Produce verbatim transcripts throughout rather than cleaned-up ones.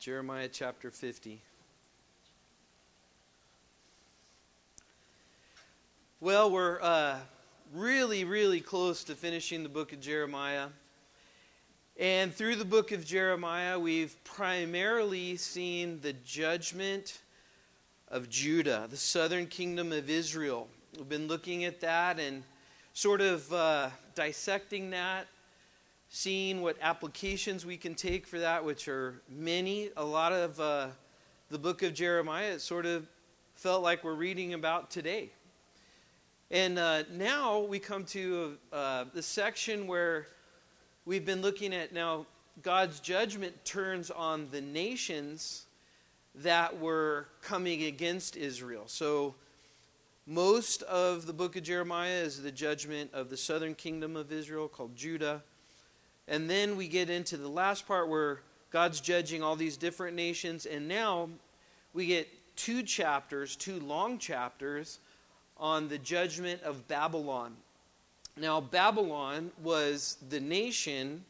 Jeremiah chapter fifty. Well, we're uh, really, really close to finishing the book of Jeremiah. And through the book of Jeremiah, we've primarily seen the judgment of Judah, the southern kingdom of Israel. We've been looking at that and sort of uh, dissecting that, seeing what applications we can take for that, which are many. A lot of uh, the book of Jeremiah, it sort of felt like we're reading about today. And uh, now we come to uh, the section where we've been looking at now God's judgment turns on the nations that were coming against Israel. So most of the book of Jeremiah is the judgment of the southern kingdom of Israel called Judah. And then we get into the last part where God's judging all these different nations. And now we get two chapters, two long chapters on the judgment of Babylon. Now, Babylon was the nation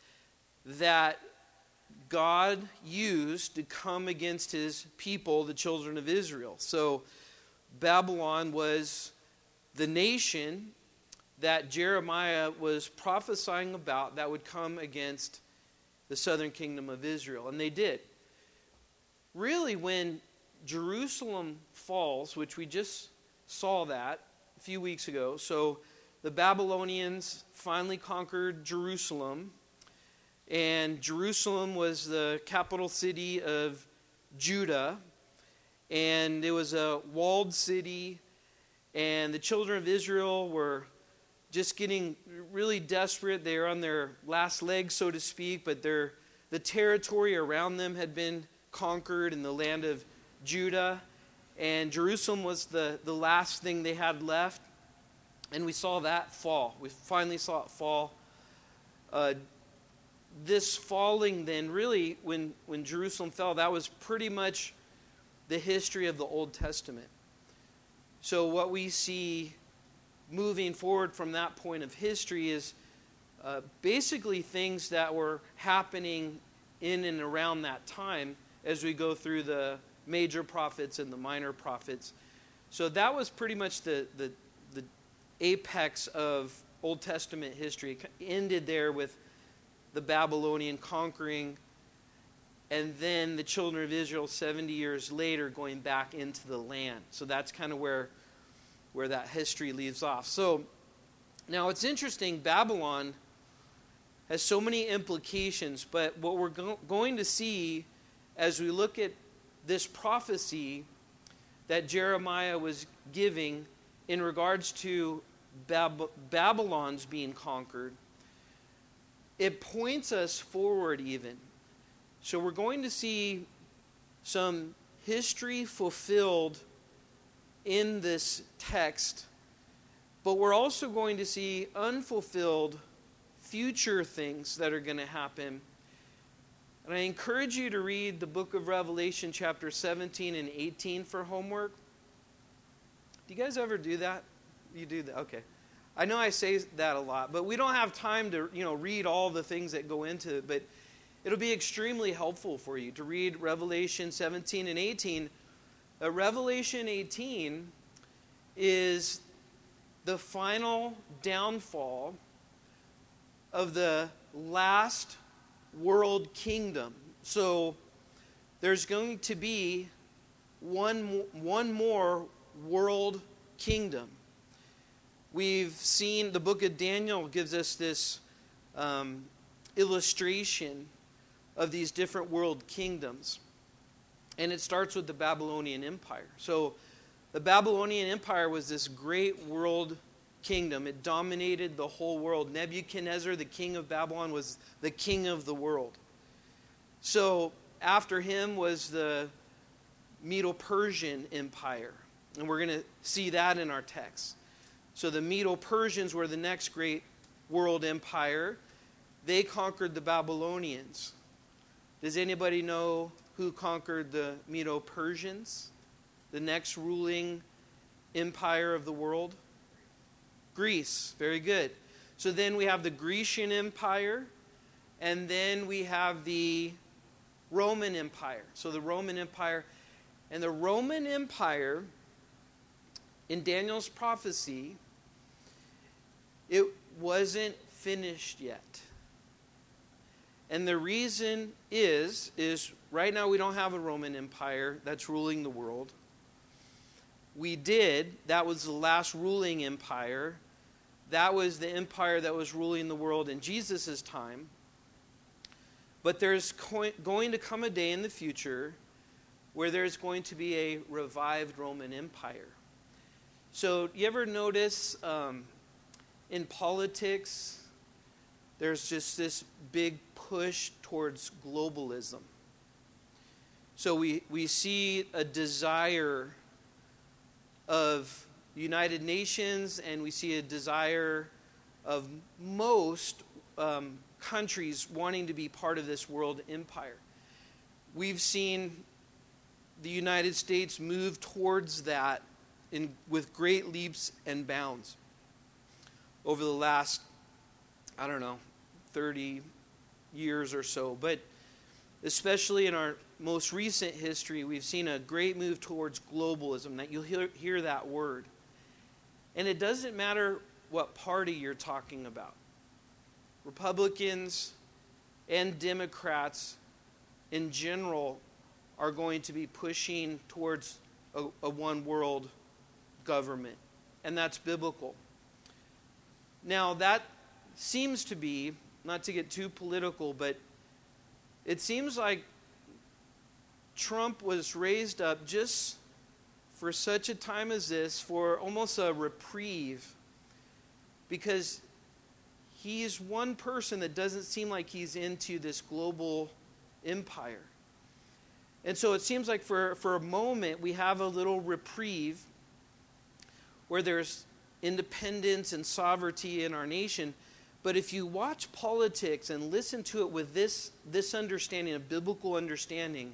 that God used to come against his people, the children of Israel. So, Babylon was the nation that Jeremiah was prophesying about that would come against the southern kingdom of Israel. And they did. Really, when Jerusalem falls, which we just saw that a few weeks ago, so the Babylonians finally conquered Jerusalem, and Jerusalem was the capital city of Judah, and it was a walled city, and the children of Israel were just getting really desperate. They were on their last legs, so to speak, but their the territory around them had been conquered in the land of Judah, and Jerusalem was the, the last thing they had left, and we saw that fall. We finally saw it fall. Uh, this falling then, really, when, when Jerusalem fell, that was pretty much the history of the Old Testament. So what we see moving forward from that point of history is uh, basically things that were happening in and around that time as we go through the major prophets and the minor prophets. So that was pretty much the, the, the apex of Old Testament history. It ended there with the Babylonian conquering, and then the children of Israel seventy years later going back into the land. So that's kind of where where that history leaves off. So now it's interesting, Babylon has so many implications, but what we're go- going to see as we look at this prophecy that Jeremiah was giving in regards to Bab- Babylon's being conquered, it points us forward even. So we're going to see some history fulfilled in this text, but we're also going to see unfulfilled future things that are going to happen. And I encourage you to read the book of Revelation chapter seventeen and eighteen for homework. Do you guys ever do that? You do that? Okay. I know I say that a lot, but we don't have time to, you know, read all the things that go into it, but it'll be extremely helpful for you to read Revelation seventeen and eighteen. Uh, Revelation eighteen is the final downfall of the last world kingdom. So there's going to be one, one more world kingdom. We've seen the book of Daniel gives us this um, illustration of these different world kingdoms. And it starts with the Babylonian Empire. So the Babylonian Empire was this great world kingdom. It dominated the whole world. Nebuchadnezzar, the king of Babylon, was the king of the world. So after him was the Medo-Persian Empire. And we're going to see that in our text. So the Medo-Persians were the next great world empire. They conquered the Babylonians. Does anybody know who conquered the Medo-Persians? The next ruling empire of the world? Greece. Very good. So then we have the Grecian Empire, and then we have the Roman Empire. So the Roman Empire, and the Roman Empire, in Daniel's prophecy, it wasn't finished yet. And the reason is, is right now we don't have a Roman Empire that's ruling the world. We did. That was the last ruling empire. That was the empire that was ruling the world in Jesus' time. But there's going to come a day in the future where there's going to be a revived Roman Empire. So you ever notice um, in politics, there's just this big push towards globalism. So we, we see a desire of the United Nations, and we see a desire of most um, countries wanting to be part of this world empire. We've seen the United States move towards that in, with great leaps and bounds over the last, I don't know, thirty years or so. But especially in our most recent history, we've seen a great move towards globalism. That you'll hear, hear that word. And it doesn't matter what party you're talking about. Republicans and Democrats in general are going to be pushing towards a, a one world government. And that's biblical. Now that seems to be, not to get too political, but it seems like Trump was raised up just for such a time as this, for almost a reprieve, because he's one person that doesn't seem like he's into this global empire. And so it seems like for, for a moment we have a little reprieve where there's independence and sovereignty in our nation. But if you watch politics and listen to it with this, this understanding, a biblical understanding,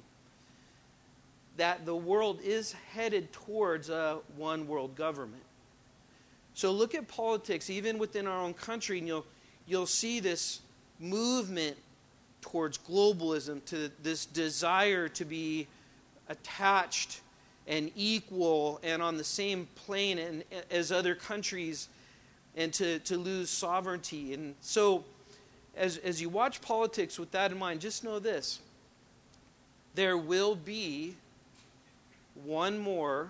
that the world is headed towards a one world government. So look at politics, even within our own country, and you'll, you'll see this movement towards globalism, to this desire to be attached and equal and on the same plane and, as other countries, and to, to lose sovereignty. And so as, as you watch politics with that in mind, just know this. There will be one more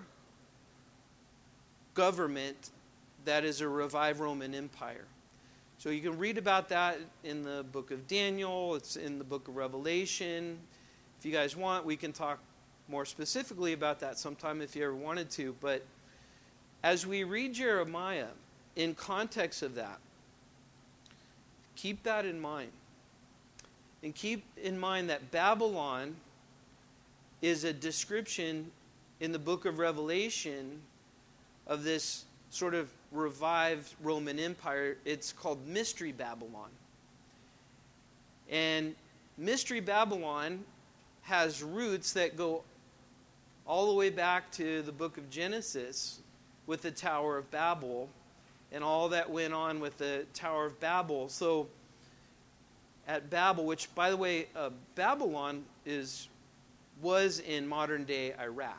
government that is a revived Roman Empire. So you can read about that in the book of Daniel. It's in the book of Revelation. If you guys want, we can talk more specifically about that sometime if you ever wanted to. But as we read Jeremiah, in context of that, keep that in mind. And keep in mind that Babylon is a description in the book of Revelation of this sort of revived Roman Empire. It's called Mystery Babylon. And Mystery Babylon has roots that go all the way back to the book of Genesis with the Tower of Babel and all that went on with the Tower of Babel. So at Babel, which, by the way, uh, Babylon is was in modern-day Iraq.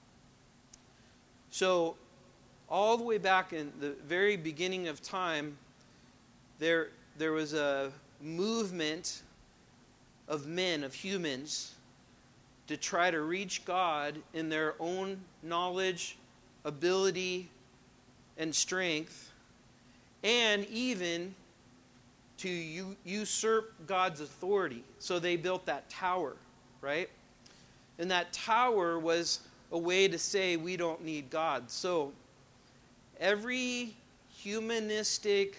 So all the way back in the very beginning of time, there, there was a movement of men, of humans, to try to reach God in their own knowledge, ability, and strength, and even to u- usurp God's authority. So they built that tower, right? And that tower was a way to say we don't need God. So every humanistic,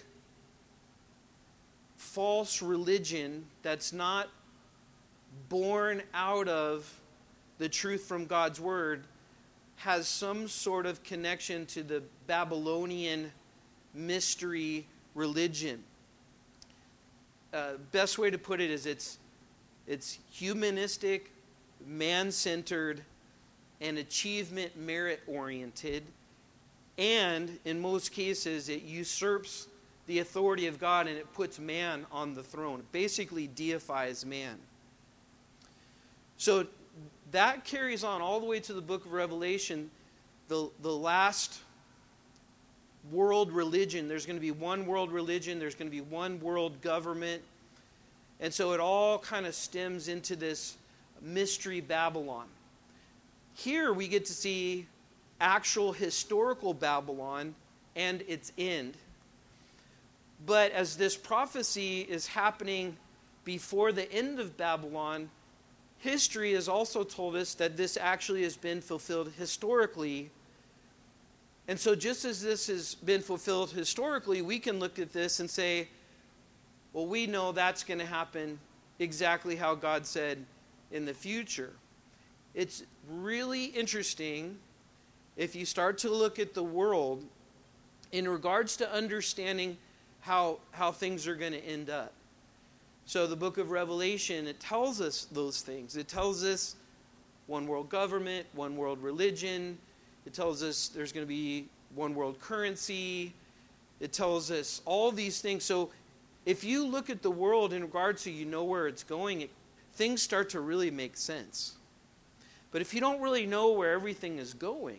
false religion that's not born out of the truth from God's Word has some sort of connection to the Babylonian mystery religion. Uh, best way to put it is it's it's humanistic, man-centered, and achievement merit-oriented, and in most cases it usurps the authority of God and it puts man on the throne. It basically deifies man. So that carries on all the way to the book of Revelation, the, the last world religion. There's going to be one world religion. There's going to be one world government. And so it all kind of stems into this mystery Babylon. Here we get to see actual historical Babylon and its end. But as this prophecy is happening before the end of Babylon, history has also told us that this actually has been fulfilled historically. And so just as this has been fulfilled historically, we can look at this and say, well, we know that's going to happen exactly how God said in the future. It's really interesting if you start to look at the world in regards to understanding how, how things are going to end up. So the book of Revelation, it tells us those things. It tells us one world government, one world religion. It tells us there's going to be one world currency. It tells us all these things. So if you look at the world in regards to you know where it's going, it, things start to really make sense. But if you don't really know where everything is going,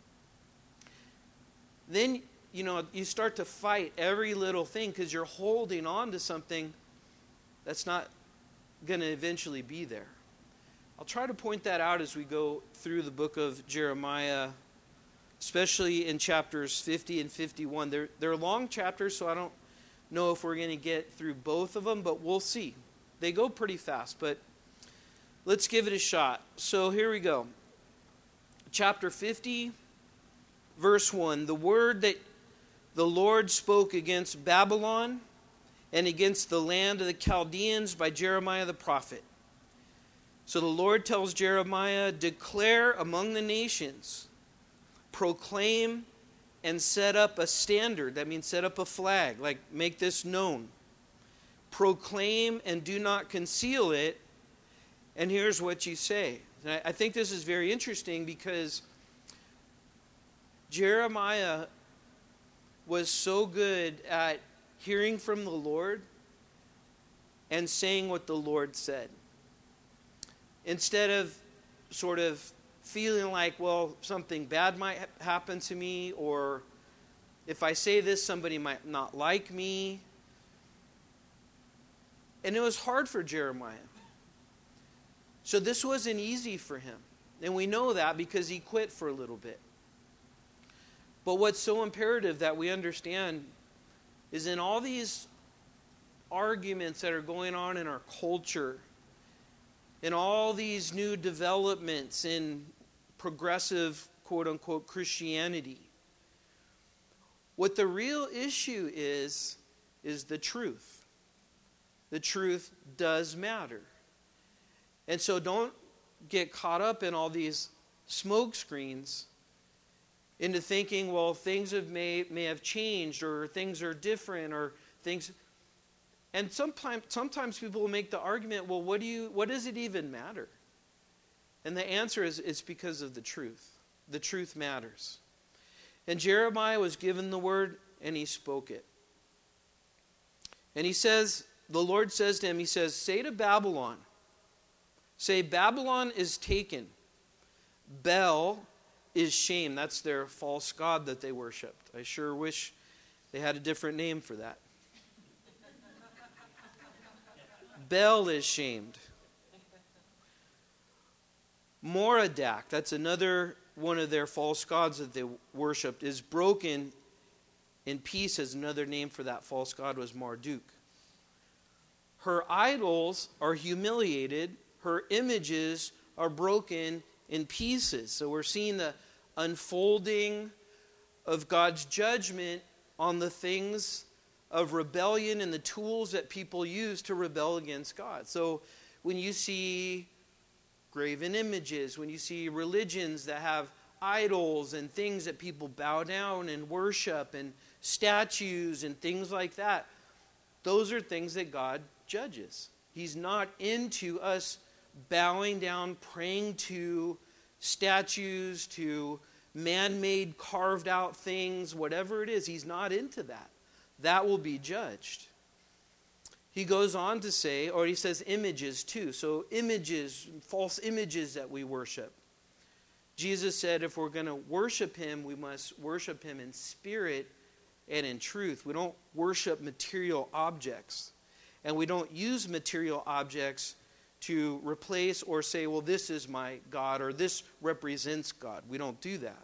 then you know you start to fight every little thing because you're holding on to something that's not going to eventually be there. I'll try to point that out as we go through the book of Jeremiah, especially in chapters fifty and fifty-one. They're, they're long chapters, so I don't know if we're going to get through both of them, but we'll see. They go pretty fast, but let's give it a shot. So here we go. Chapter fifty, verse one. The word that the Lord spoke against Babylon and against the land of the Chaldeans by Jeremiah the prophet. So the Lord tells Jeremiah, declare among the nations, proclaim and set up a standard. That means set up a flag, like make this known. Proclaim and do not conceal it. And here's what you say. And I think this is very interesting because Jeremiah was so good at hearing from the Lord and saying what the Lord said. Instead of sort of feeling like, well, something bad might happen to me, or if I say this, somebody might not like me. And it was hard for Jeremiah. So this wasn't easy for him. And we know that because he quit for a little bit. But what's so imperative that we understand is in all these arguments that are going on in our culture, in all these new developments in progressive, quote-unquote, Christianity, what the real issue is, is the truth. The truth does matter. And so don't get caught up in all these smoke screens into thinking, well, things have may, may have changed, or things are different, or things... And sometimes, sometimes people will make the argument, well, what do you, what does it even matter? And the answer is, it's because of the truth. The truth matters. And Jeremiah was given the word, and he spoke it. And he says, the Lord says to him, he says, say to Babylon, say, Babylon is taken. Bel is shame. That's their false god that they worshipped. I sure wish they had a different name for that. Bel is shamed. Moradak, that's another one of their false gods that they worshipped, is broken in pieces. Another name for that false god was Marduk. Her idols are humiliated. Her images are broken in pieces. So we're seeing the unfolding of God's judgment on the things of rebellion and the tools that people use to rebel against God. So when you see graven images, when you see religions that have idols and things that people bow down and worship and statues and things like that, those are things that God judges. He's not into us bowing down, praying to statues, to man-made, carved-out things, whatever it is. He's not into that. That will be judged. he goes on to say, or he says images too. So images, false images that we worship. Jesus said if we're going to worship him, we must worship him in spirit and in truth. We don't worship material objects. And we don't use material objects to replace or say, well, this is my God, or this represents God. We don't do that.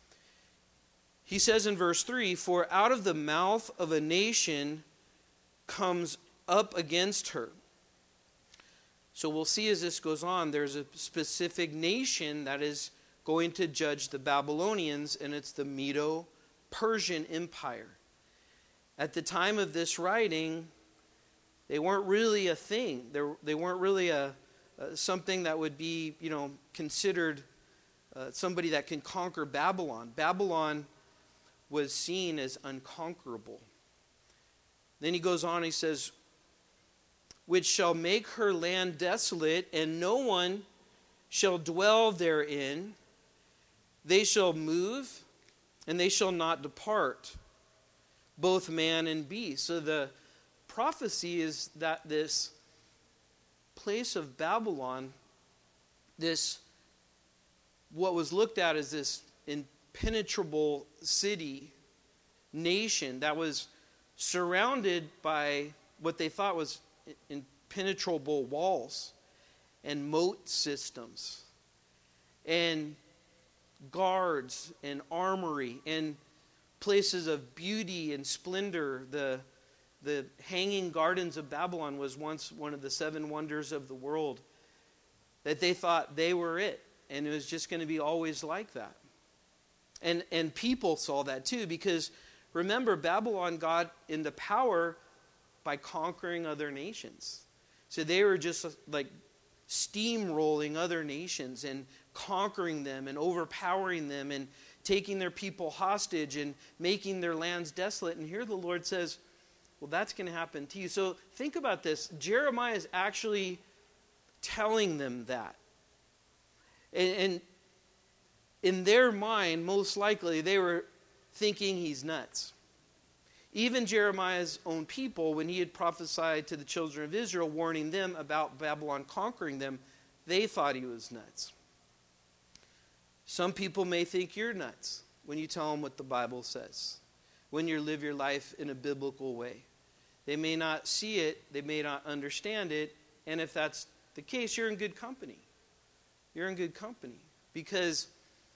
He says in verse three, for out of the mouth of a nation comes up against her. So we'll see as this goes on, there's a specific nation that is going to judge the Babylonians, and it's the Medo-Persian Empire. At the time of this writing, they weren't really a thing. They, they weren't really a, a something that would be, you know, considered uh, somebody that can conquer Babylon. Babylon was seen as unconquerable. Then he goes on, he says, which shall make her land desolate, and no one shall dwell therein. They shall move, and they shall not depart, both man and beast. So the prophecy is that this place of Babylon, this, what was looked at as this impenetrable city, nation, that was surrounded by what they thought was impenetrable walls and moat systems and guards and armory and places of beauty and splendor. The, the Hanging Gardens of Babylon was once one of the seven wonders of the world, that they thought they were it, and it was just going to be always like that. And, and people saw that too, because remember, Babylon got into power by conquering other nations. So they were just like steamrolling other nations and conquering them and overpowering them and taking their people hostage and making their lands desolate. And here the Lord says, well, that's going to happen to you. So think about this. Jeremiah is actually telling them that. And, and in their mind, most likely, they were thinking he's nuts. Even Jeremiah's own people, when he had prophesied to the children of Israel, warning them about Babylon conquering them, they thought he was nuts. Some people may think you're nuts when you tell them what the Bible says, when you live your life in a biblical way. They may not see it, they may not understand it, and if that's the case, you're in good company. You're in good company, because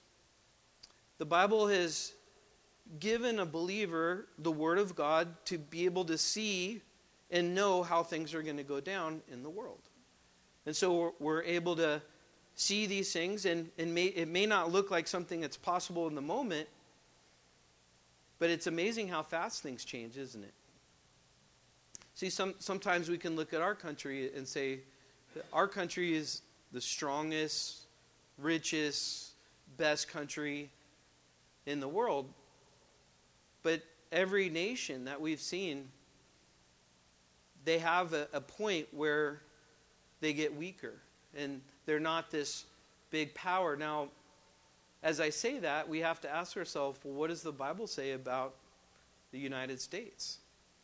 the Bible has given a believer the Word of God to be able to see and know how things are going to go down in the world. And so we're, we're able to see these things, and, and may, it may not look like something that's possible in the moment, but it's amazing how fast things change, isn't it? See, some, sometimes we can look at our country and say that our country is the strongest, richest, best country in the world. But every nation that we've seen, they have a, a point where they get weaker. And they're not this big power. Now, as I say that, we have to ask ourselves, well, what does the Bible say about the United States?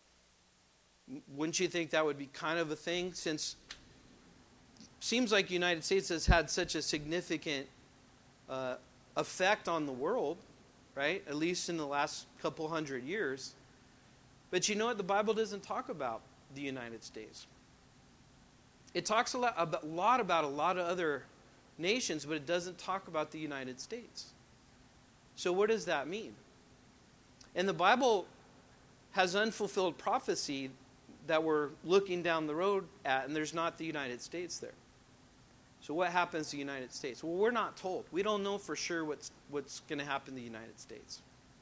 Wouldn't you think that would be kind of a thing, since it seems like the United States has had such a significant uh, effect on the world, right? At least in the last couple hundred years. But you know what? The Bible doesn't talk about the United States. It talks a lot about, a lot about a lot of other nations, but it doesn't talk about the United States. So what does that mean? And the Bible has unfulfilled prophecy that we're looking down the road at, and there's not the United States there. So what happens to the United States? Well, we're not told. We don't know for sure what's what's going to happen to the United States.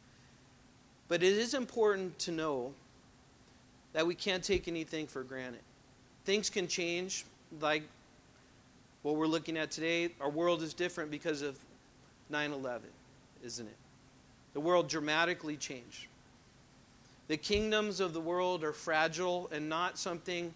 But it is important to know that we can't take anything for granted. Things can change, like what we're looking at today. Our world is different because of nine eleven, isn't it? The world dramatically changed. The kingdoms of the world are fragile and not something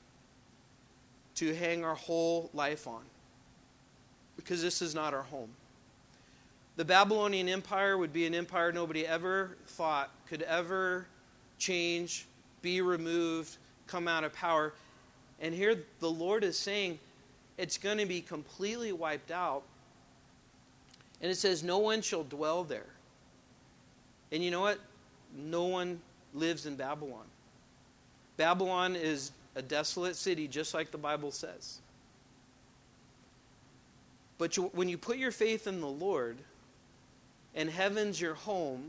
to hang our whole life on, because this is not our home. The Babylonian Empire would be an empire nobody ever thought could ever change, be removed, come out of power. And here the Lord is saying it's going to be completely wiped out. And it says, no one shall dwell there. And you know what? No one lives in Babylon. Babylon is a desolate city, just like the Bible says. But you, when you put your faith in the Lord, and heaven's your home,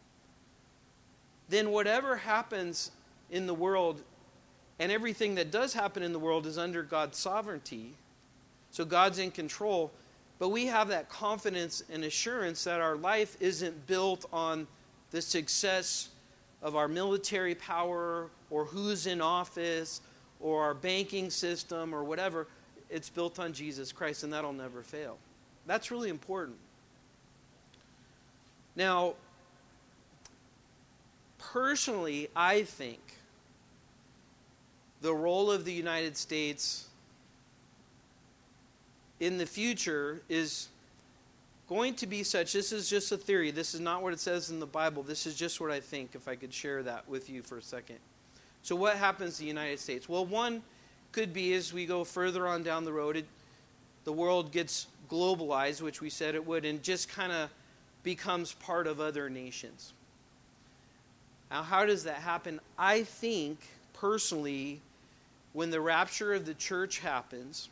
then whatever happens in the world, and everything that does happen in the world is under God's sovereignty. So God's in control. But we have that confidence and assurance that our life isn't built on the success of our military power or who's in office or our banking system or whatever. It's built on Jesus Christ, and that'll never fail. That's really important. Now, personally, I think the role of the United States in the future is going to be such. This is just a theory. This is not what it says in the Bible. This is just what I think, if I could share that with you for a second. So what happens to the United States? Well, one could be as we go further on down the road, it, the world gets globalized, which we said it would, and just kind of becomes part of other nations. Now, how does that happen? I think, personally, when the rapture of the church happens,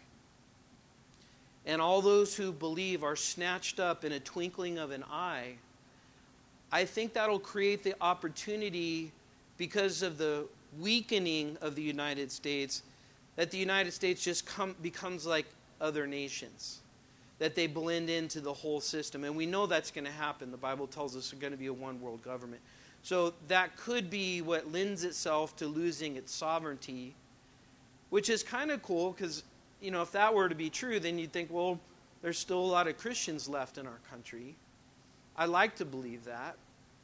and all those who believe are snatched up in a twinkling of an eye, I think that'll create the opportunity, because of the weakening of the United States, that the United States just come, becomes like other nations, that they blend into the whole system. And we know that's going to happen. The Bible tells us there's going to be a one world government. So that could be what lends itself to losing its sovereignty, which is kind of cool because, you know, if that were to be true, then you'd think, well, there's still a lot of Christians left in our country. I like to believe that.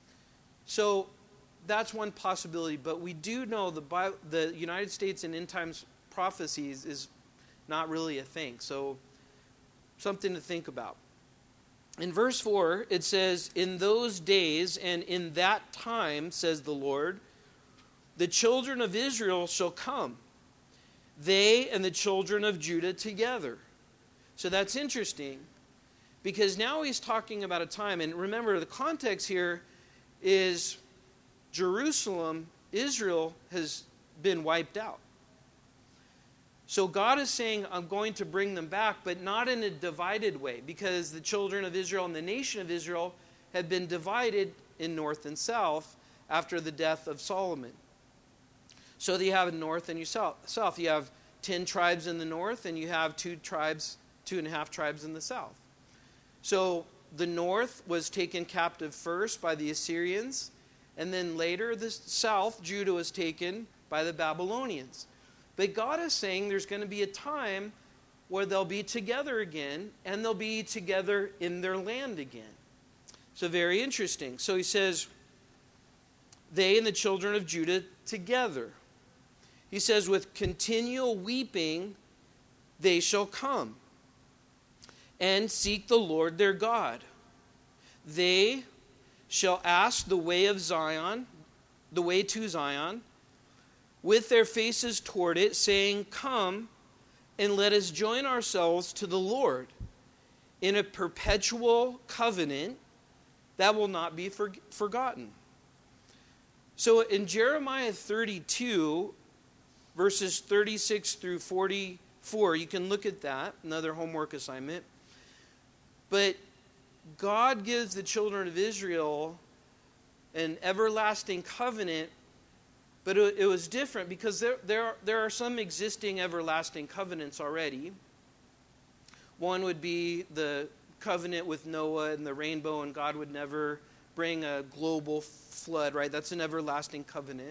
So that's one possibility. But we do know the Bible, the United States in end times prophecies is not really a thing. So something to think about. In verse four, it says, in those days and in that time, says the Lord, the children of Israel shall come, they and the children of Judah together. So that's interesting, because now he's talking about a time, and remember, the context here is Jerusalem, Israel, has been wiped out. So God is saying, I'm going to bring them back, but not in a divided way, because the children of Israel and the nation of Israel had been divided in north and south after the death of Solomon. So you have north and you south. You have ten tribes in the north, and you have two tribes, two and a half tribes in the south. So the north was taken captive first by the Assyrians, and then later the south, Judah, was taken by the Babylonians. But God is saying there's going to be a time where they'll be together again, and they'll be together in their land again. So very interesting. So he says, they and the children of Judah together. He says, with continual weeping they shall come and seek the Lord their God. They shall ask the way of Zion, the way to Zion, with their faces toward it, saying, come and let us join ourselves to the Lord in a perpetual covenant that will not be for, forgotten. So in Jeremiah thirty-two, verses thirty-six through forty-four, you can look at that, another homework assignment. But God gives the children of Israel an everlasting covenant, but it, it was different because there, there, are, there are some existing everlasting covenants already. One would be the covenant with Noah and the rainbow, and God would never bring a global flood, right? That's an everlasting covenant.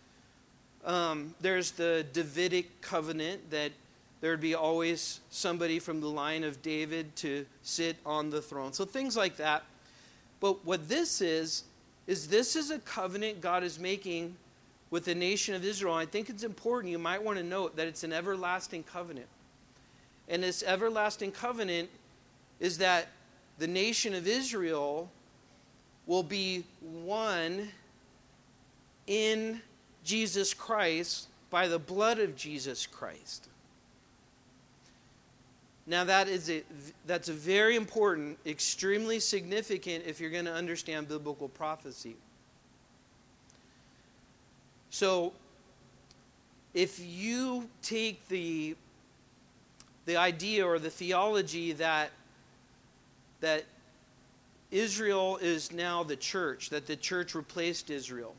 Um, there's the Davidic covenant, that there would be always somebody from the line of David to sit on the throne. So things like that. But what this is, is this is a covenant God is making with the nation of Israel. I think it's important. You might want to note that it's an everlasting covenant. And this everlasting covenant is that the nation of Israel will be one in Jesus Christ by the blood of Jesus Christ. Now that is a, that's a very important, extremely significant if you're going to understand biblical prophecy. So, if you take the the idea or the theology that that Israel is now the church, that the church replaced Israel,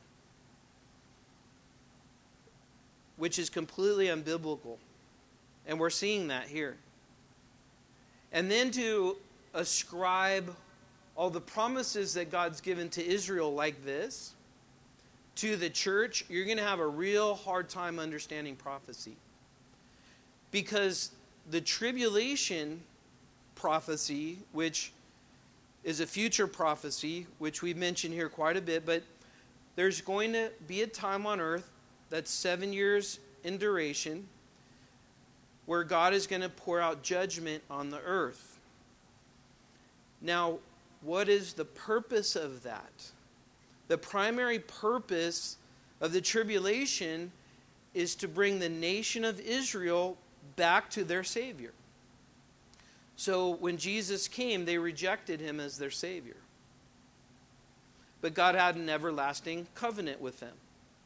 which is completely unbiblical, and we're seeing that here. And then to ascribe all the promises that God's given to Israel like this to the church, you're going to have a real hard time understanding prophecy. Because the tribulation prophecy, which is a future prophecy, which we've mentioned here quite a bit, but there's going to be a time on earth that's seven years in duration where God is going to pour out judgment on the earth. Now, what is the purpose of that? The primary purpose of the tribulation is to bring the nation of Israel back to their Savior. So when Jesus came, they rejected him as their Savior. But God had an everlasting covenant with them.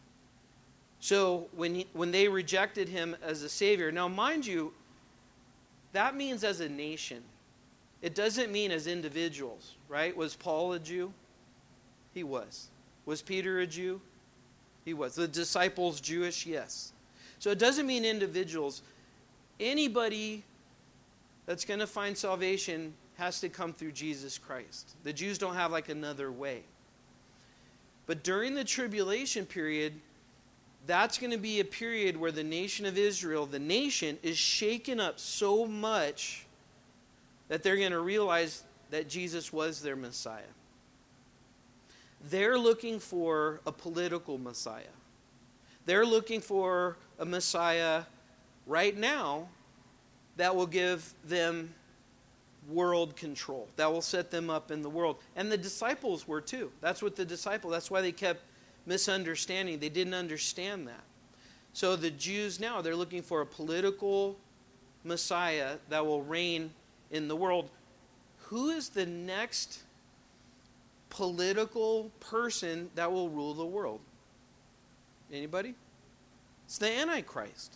So when he, when they rejected him as a Savior, now mind you, that means as a nation. It doesn't mean as individuals, right? Was Paul a Jew? He was. Was Peter a Jew? He was. The disciples Jewish? Yes. So it doesn't mean individuals. Anybody that's going to find salvation has to come through Jesus Christ. The Jews don't have like another way. But during the tribulation period, that's going to be a period where the nation of Israel, the nation, is shaken up so much that they're going to realize that Jesus was their Messiah. They're looking for a political Messiah. They're looking for a Messiah right now that will give them world control, that will set them up in the world. And the disciples were too. That's what the disciples, that's why they kept misunderstanding. They didn't understand that. So the Jews now, they're looking for a political Messiah that will reign in the world. Who is the next political person that will rule the world? Anybody? It's the Antichrist.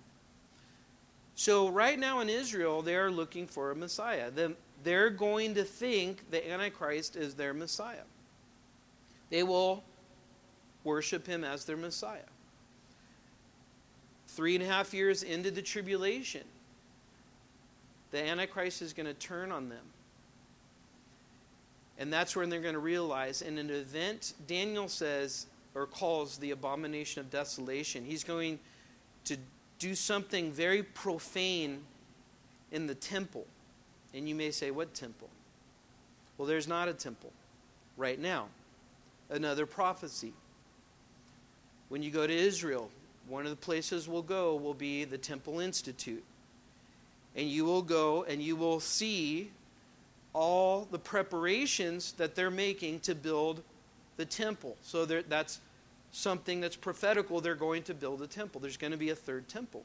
So right now in Israel, they're looking for a Messiah. They're going to think the Antichrist is their Messiah. They will worship him as their Messiah. Three and a half years into the tribulation, the Antichrist is going to turn on them. And that's when they're going to realize, in an event Daniel says, or calls the abomination of desolation, he's going to do something very profane in the temple. And you may say, what temple? Well, there's not a temple right now. Another prophecy. When you go to Israel, one of the places we'll go will be the Temple Institute. And you will go and you will see all the preparations that they're making to build the temple. So that's something that's prophetical. They're going to build a temple. There's going to be a third temple.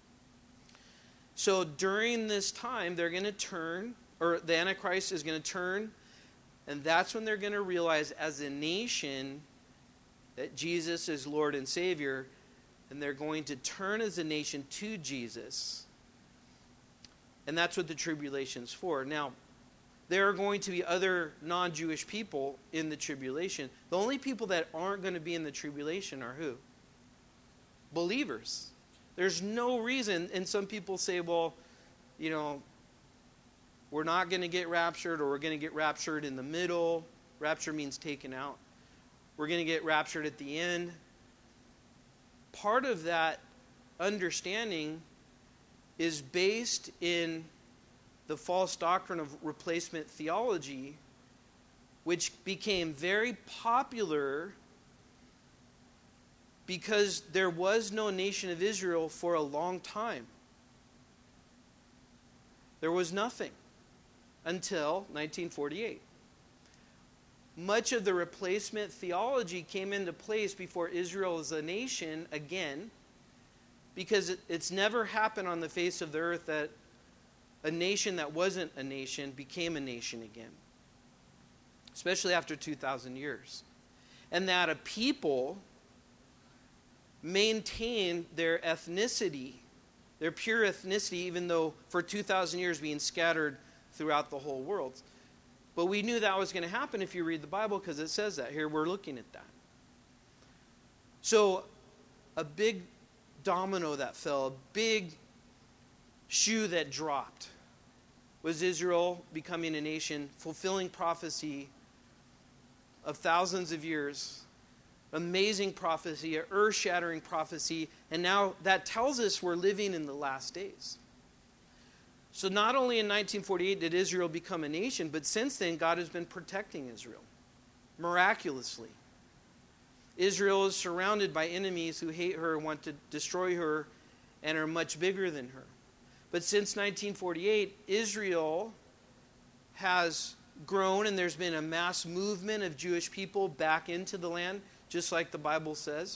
So during this time, they're going to turn, or the Antichrist is going to turn, and that's when they're going to realize as a nation that Jesus is Lord and Savior, and they're going to turn as a nation to Jesus. And that's what the tribulation's for. Now, there are going to be other non-Jewish people in the tribulation. The only people that aren't going to be in the tribulation are who? Believers. There's no reason, and some people say, well, you know, we're not going to get raptured, or we're going to get raptured in the middle. Rapture means taken out. We're going to get raptured at the end. Part of that understanding is based in the false doctrine of replacement theology, which became very popular because there was no nation of Israel for a long time. There was nothing until nineteen forty-eight. Much of the replacement theology came into place before Israel as a nation again, because it, it's never happened on the face of the earth that a nation that wasn't a nation became a nation again, especially after two thousand years. And that a people maintain their ethnicity, their pure ethnicity, even though for two thousand years being scattered throughout the whole world. But we knew that was going to happen if you read the Bible, because it says that. Here we're looking at that. So a big domino that fell, a big shoe that dropped, was Israel becoming a nation, fulfilling prophecy of thousands of years. Amazing prophecy, an earth-shattering prophecy. And now that tells us we're living in the last days. So not only in nineteen forty-eight did Israel become a nation, but since then God has been protecting Israel miraculously. Israel is surrounded by enemies who hate her, want to destroy her, and are much bigger than her. But since nineteen forty-eight, Israel has grown, and there's been a mass movement of Jewish people back into the land, just like the Bible says.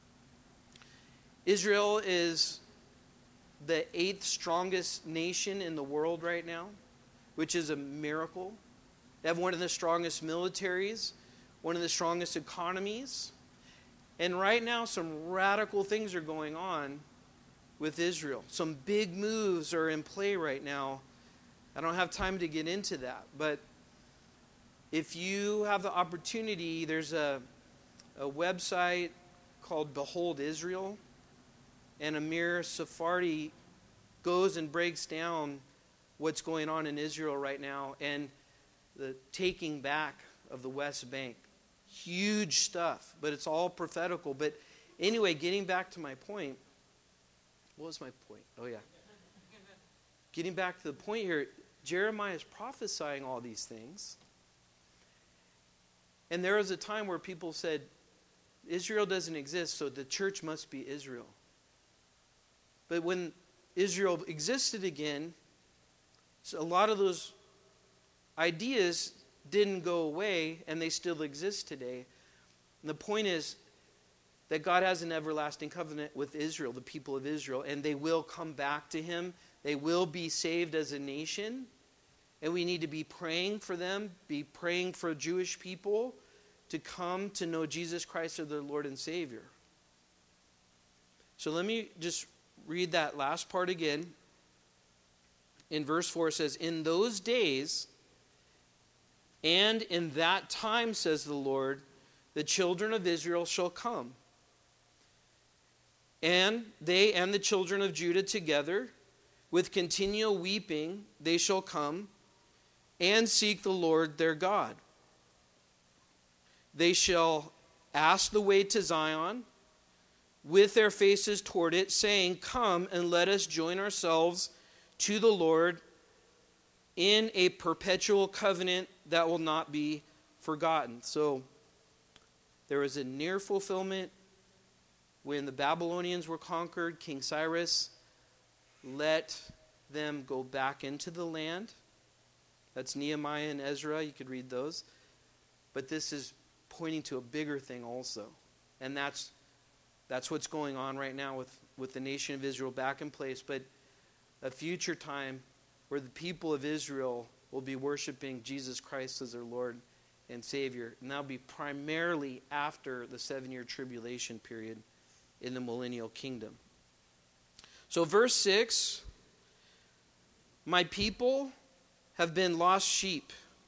Israel is the eighth strongest nation in the world right now, which is a miracle. They have one of the strongest militaries, one of the strongest economies. And right now, some radical things are going on with Israel. Some big moves are in play right now. I don't have time to get into that. But if you have the opportunity, there's a, a website called Behold Israel. And Amir Sephardi goes and breaks down what's going on in Israel right now and the taking back of the West Bank. Huge stuff, but it's all prophetical. But anyway, getting back to my point. What was my point? Oh, yeah. Getting back to the point here, Jeremiah is prophesying all these things. And there was a time where people said, Israel doesn't exist, so the church must be Israel. But when Israel existed again, so a lot of those ideas didn't go away, and they still exist today. And the point is that God has an everlasting covenant with Israel, the people of Israel, and they will come back to him. They will be saved as a nation, and we need to be praying for them, be praying for Jewish people to come to know Jesus Christ as their Lord and Savior. So let me just read that last part again. In verse four it says, in those days and in that time, says the Lord, the children of Israel shall come. And they and the children of Judah together, with continual weeping, they shall come and seek the Lord their God. They shall ask the way to Zion, with their faces toward it, saying, come and let us join ourselves to the Lord in a perpetual covenant that will not be forgotten. So there was a near fulfillment when the Babylonians were conquered. King Cyrus let them go back into the land. That's Nehemiah and Ezra. You could read those. But this is pointing to a bigger thing also. And that's That's what's going on right now with, with the nation of Israel back in place. But a future time where the people of Israel will be worshiping Jesus Christ as their Lord and Savior. And that'll be primarily after the seven-year tribulation period in the millennial kingdom. So verse six, my people have been lost sheep.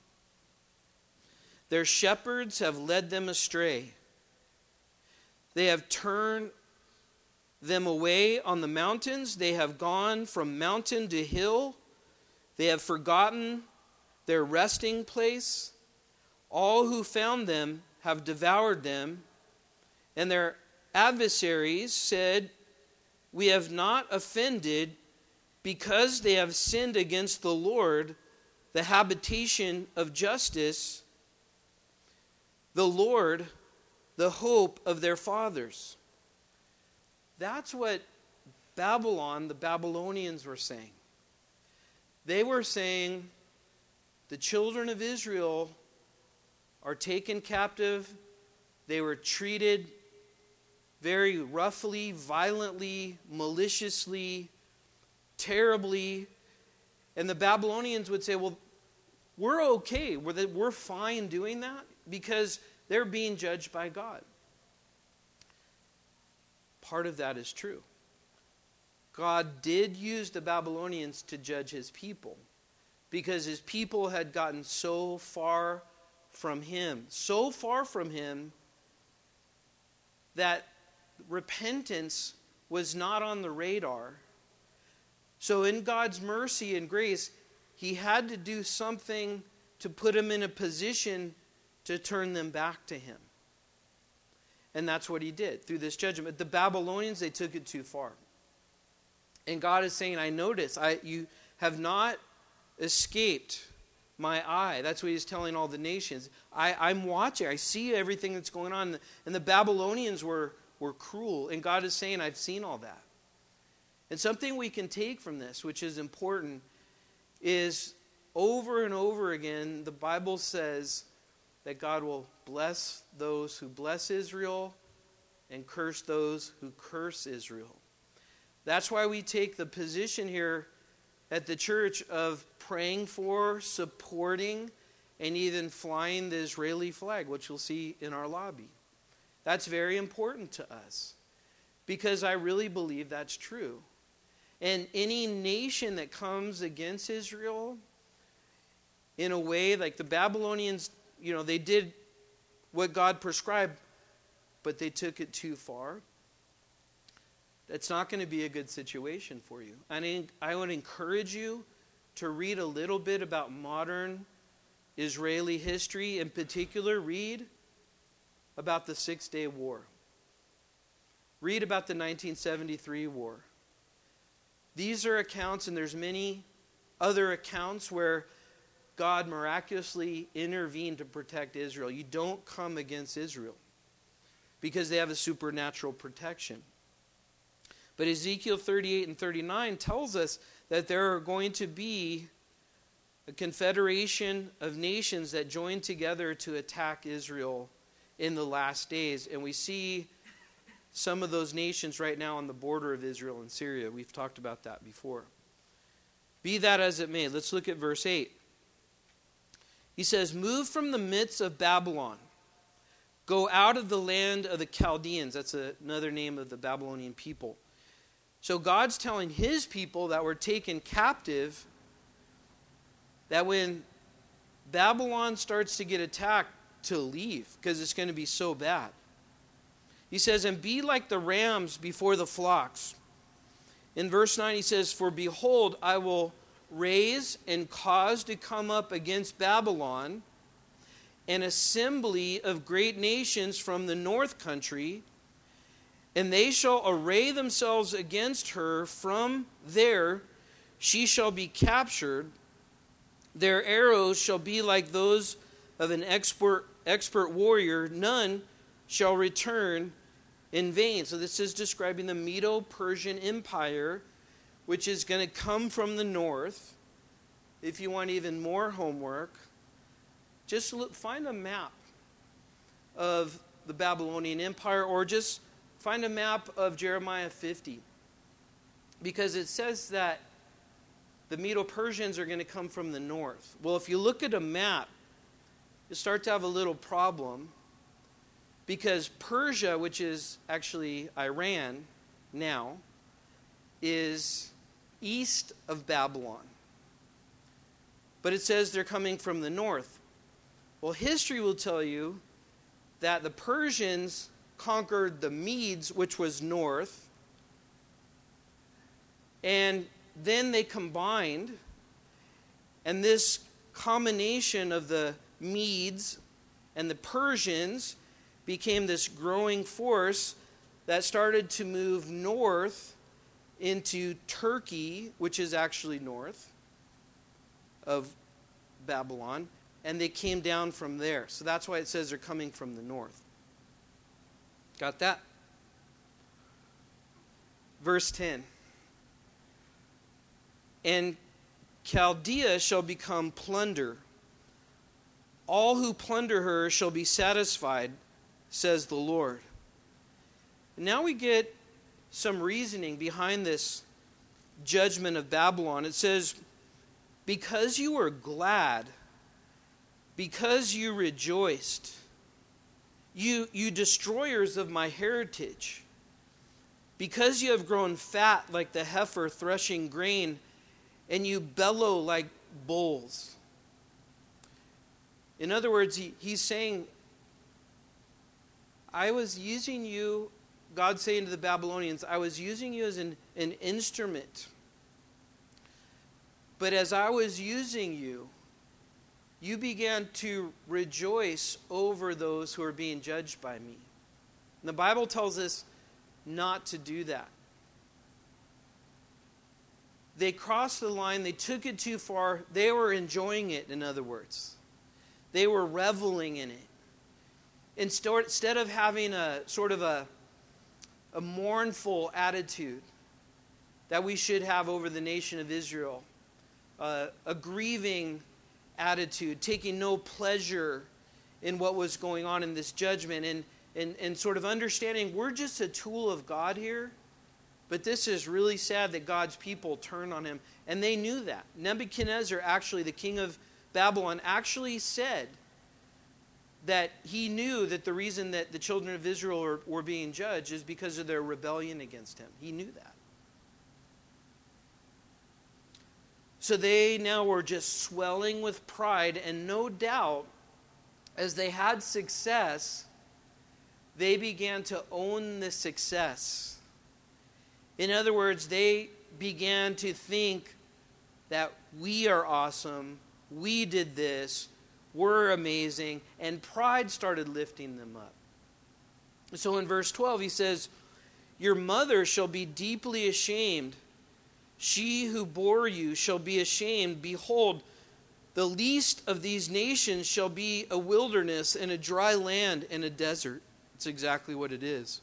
Their shepherds have led them astray. They have turned them away on the mountains. They have gone from mountain to hill. They have forgotten their resting place. All who found them have devoured them. And their adversaries said, we have not offended because they have sinned against the Lord, the habitation of justice, the Lord, the hope of their fathers. That's what Babylon, the Babylonians were saying. They were saying the children of Israel are taken captive. They were treated very roughly, violently, maliciously, terribly. And the Babylonians would say, well, we're okay. We're, we're fine doing that because they're being judged by God. Part of that is true. God did use the Babylonians to judge his people because his people had gotten so far from him, so far from him that repentance was not on the radar. So in God's mercy and grace, he had to do something to put them in a position to turn them back to him. And that's what he did through this judgment. The Babylonians, they took it too far. And God is saying, I notice, I, you have not escaped my eye. That's what he's telling all the nations. I, I'm watching. I see everything that's going on. And the Babylonians were, were cruel. And God is saying, I've seen all that. And something we can take from this, which is important, is over and over again, the Bible says that God will bless those who bless Israel and curse those who curse Israel. That's why we take the position here at the church of praying for, supporting, and even flying the Israeli flag, which you'll see in our lobby. That's very important to us because I really believe that's true. And any nation that comes against Israel in a way like the Babylonians, you know, they did what God prescribed, but they took it too far. That's not going to be a good situation for you. I, I would encourage you to read a little bit about modern Israeli history. In particular, read about the Six-Day War. Read about the nineteen seventy-three war. These are accounts, and there's many other accounts where God miraculously intervened to protect Israel. You don't come against Israel because they have a supernatural protection. But Ezekiel thirty-eight and thirty-nine tells us that there are going to be a confederation of nations that join together to attack Israel in the last days. And we see some of those nations right now on the border of Israel and Syria. We've talked about that before. Be that as it may, let's look at verse eight. He says, move from the midst of Babylon. Go out of the land of the Chaldeans. That's a, another name of the Babylonian people. So God's telling his people that were taken captive that when Babylon starts to get attacked, to leave because it's going to be so bad. He says, and be like the rams before the flocks. In verse nine he says, for behold, I will raise and cause to come up against Babylon an assembly of great nations from the north country, and they shall array themselves against her. From there she shall be captured. Their arrows shall be like those of an expert, expert warrior. None shall return in vain. So this is describing the Medo-Persian Empire, which is going to come from the north. If you want even more homework, just look, find a map of the Babylonian Empire, or just find a map of Jeremiah fifty. Because it says that the Medo-Persians are going to come from the north. Well, if you look at a map, you start to have a little problem. Because Persia, which is actually Iran now, is east of Babylon. But it says they're coming from the north. Well, history will tell you that the Persians conquered the Medes, which was north, and then they combined, and this combination of the Medes and the Persians became this growing force that started to move north into Turkey, which is actually north of Babylon, and they came down from there. So that's why it says they're coming from the north. Got that? Verse ten. And Chaldea shall become plunder. All who plunder her shall be satisfied, says the Lord. Now we get some reasoning behind this judgment of Babylon. It says, because you were glad, because you rejoiced, you, you destroyers of my heritage, because you have grown fat like the heifer threshing grain, and you bellow like bulls. In other words, he, he's saying, I was using you, God's saying to the Babylonians, I was using you as an, an instrument. But as I was using you, you began to rejoice over those who are being judged by me. And the Bible tells us not to do that. They crossed the line. They took it too far. They were enjoying it, in other words. They were reveling in it. Instead of having a sort of a, a mournful attitude that we should have over the nation of Israel, uh, a grieving attitude, taking no pleasure in what was going on in this judgment, and, and, and sort of understanding we're just a tool of God here. But this is really sad that God's people turn on him. And they knew that. Nebuchadnezzar, actually, the king of Babylon, actually said that he knew that the reason that the children of Israel were, were being judged is because of their rebellion against him. He knew that. So they now were just swelling with pride, and no doubt, as they had success, they began to own the success. In other words, they began to think that we are awesome, we did this, we're amazing, and pride started lifting them up. So in verse twelve, he says, your mother shall be deeply ashamed. She who bore you shall be ashamed. Behold, the least of these nations shall be a wilderness and a dry land and a desert. It's exactly what it is.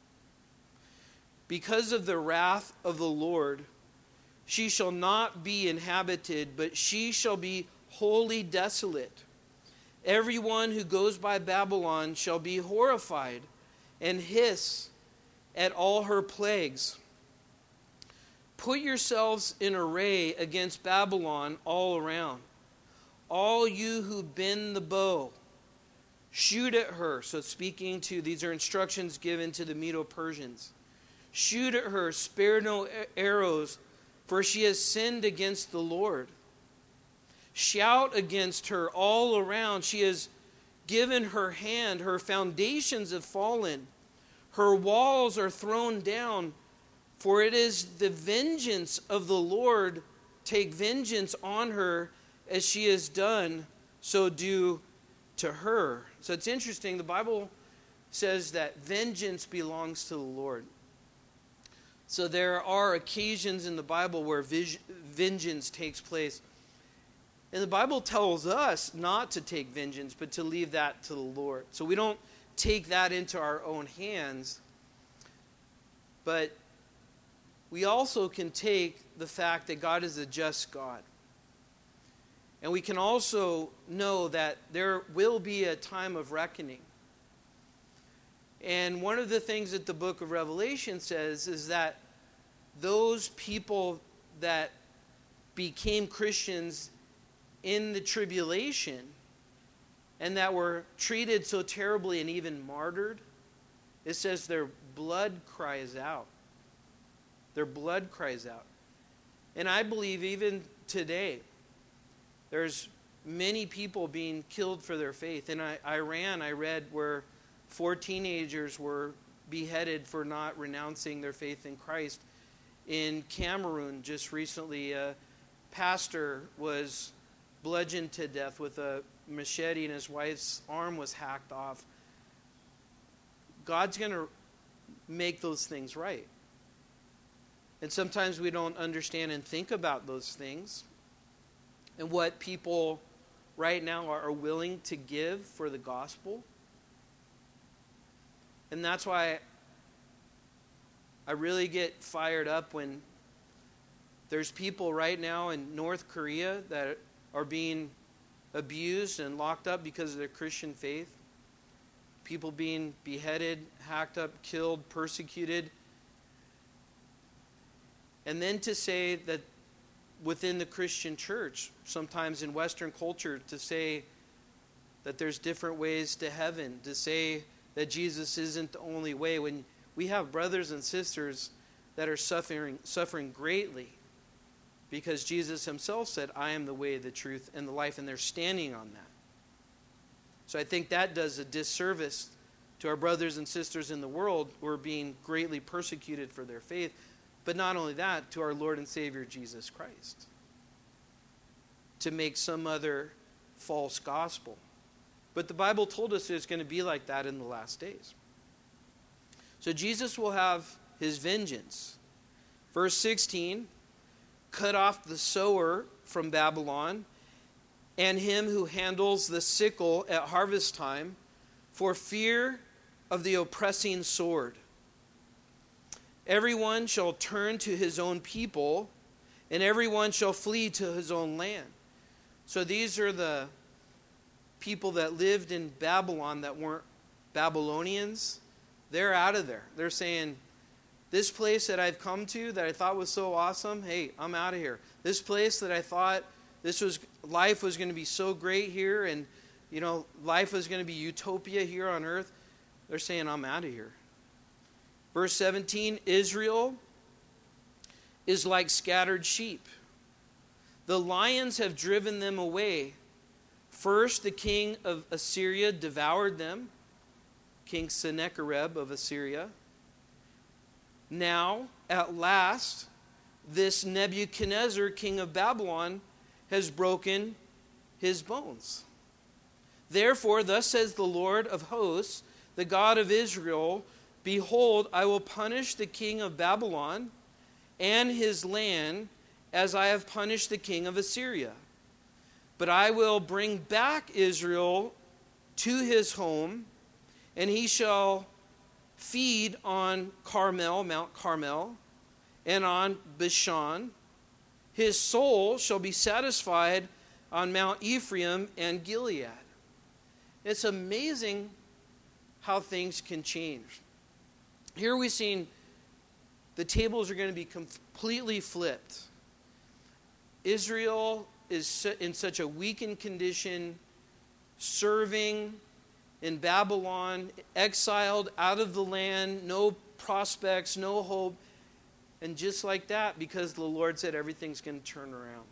Because of the wrath of the Lord, she shall not be inhabited, but she shall be wholly desolate. Everyone who goes by Babylon shall be horrified and hiss at all her plagues. Put yourselves in array against Babylon all around. All you who bend the bow, shoot at her. So speaking to, these are instructions given to the Medo-Persians. Shoot at her, spare no arrows, for she has sinned against the Lord. Shout against her all around. She has given her hand. Her foundations have fallen. Her walls are thrown down. For it is the vengeance of the Lord. Take vengeance on her as she has done, so do to her. So it's interesting. The Bible says that vengeance belongs to the Lord. So there are occasions in the Bible where vengeance takes place. And the Bible tells us not to take vengeance, but to leave that to the Lord. So we don't take that into our own hands. But we also can take the fact that God is a just God. And we can also know that there will be a time of reckoning. And one of the things that the book of Revelation says is that those people that became Christians in the tribulation and that were treated so terribly and even martyred, it says their blood cries out. Their blood cries out. And I believe even today, there's many people being killed for their faith. In Iran, I read where four teenagers were beheaded for not renouncing their faith in Christ. In Cameroon, just recently, a pastor was bludgeoned to death with a machete and his wife's arm was hacked off. God's going to make those things right. And sometimes we don't understand and think about those things and what people right now are willing to give for the gospel. And that's why I really get fired up when there's people right now in North Korea that are being abused and locked up because of their Christian faith. people being beheaded, hacked up, killed, persecuted. And then to say that within the Christian church, sometimes in Western culture, to say that there's different ways to heaven, to say that Jesus isn't the only way, when we have brothers and sisters that are suffering suffering greatly because Jesus himself said, I am the way, the truth, and the life, and they're standing on that. So I think that does a disservice to our brothers and sisters in the world who are being greatly persecuted for their faith, but not only that, to our Lord and Savior Jesus Christ, to make some other false gospel. But the Bible told us it's going to be like that in the last days. So Jesus will have his vengeance. Verse sixteen, cut off the sower from Babylon, and him who handles the sickle at harvest time, for fear of the oppressing sword. Everyone shall turn to his own people, and everyone shall flee to his own land. So these are the people that lived in Babylon that weren't Babylonians. They're out of there. They're saying, this place that I've come to that I thought was so awesome, hey, I'm out of here. This place that I thought this was life was going to be so great here, and you know, life was going to be utopia here on earth, they're saying, I'm out of here. Verse seventeen, Israel is like scattered sheep. The lions have driven them away. First, the king of Assyria devoured them, King Sennacherib of Assyria. Now, at last, this Nebuchadnezzar, king of Babylon, has broken his bones. Therefore, thus says the Lord of hosts, the God of Israel, behold, I will punish the king of Babylon and his land as I have punished the king of Assyria. But I will bring back Israel to his home, and he shall feed on Carmel, Mount Carmel, and on Bashan. His soul shall be satisfied on Mount Ephraim and Gilead. It's amazing how things can change. Here we've seen the tables are going to be completely flipped. Israel is in such a weakened condition, serving in Babylon, exiled out of the land, no prospects, no hope. And just like that, because the Lord said everything's going to turn around.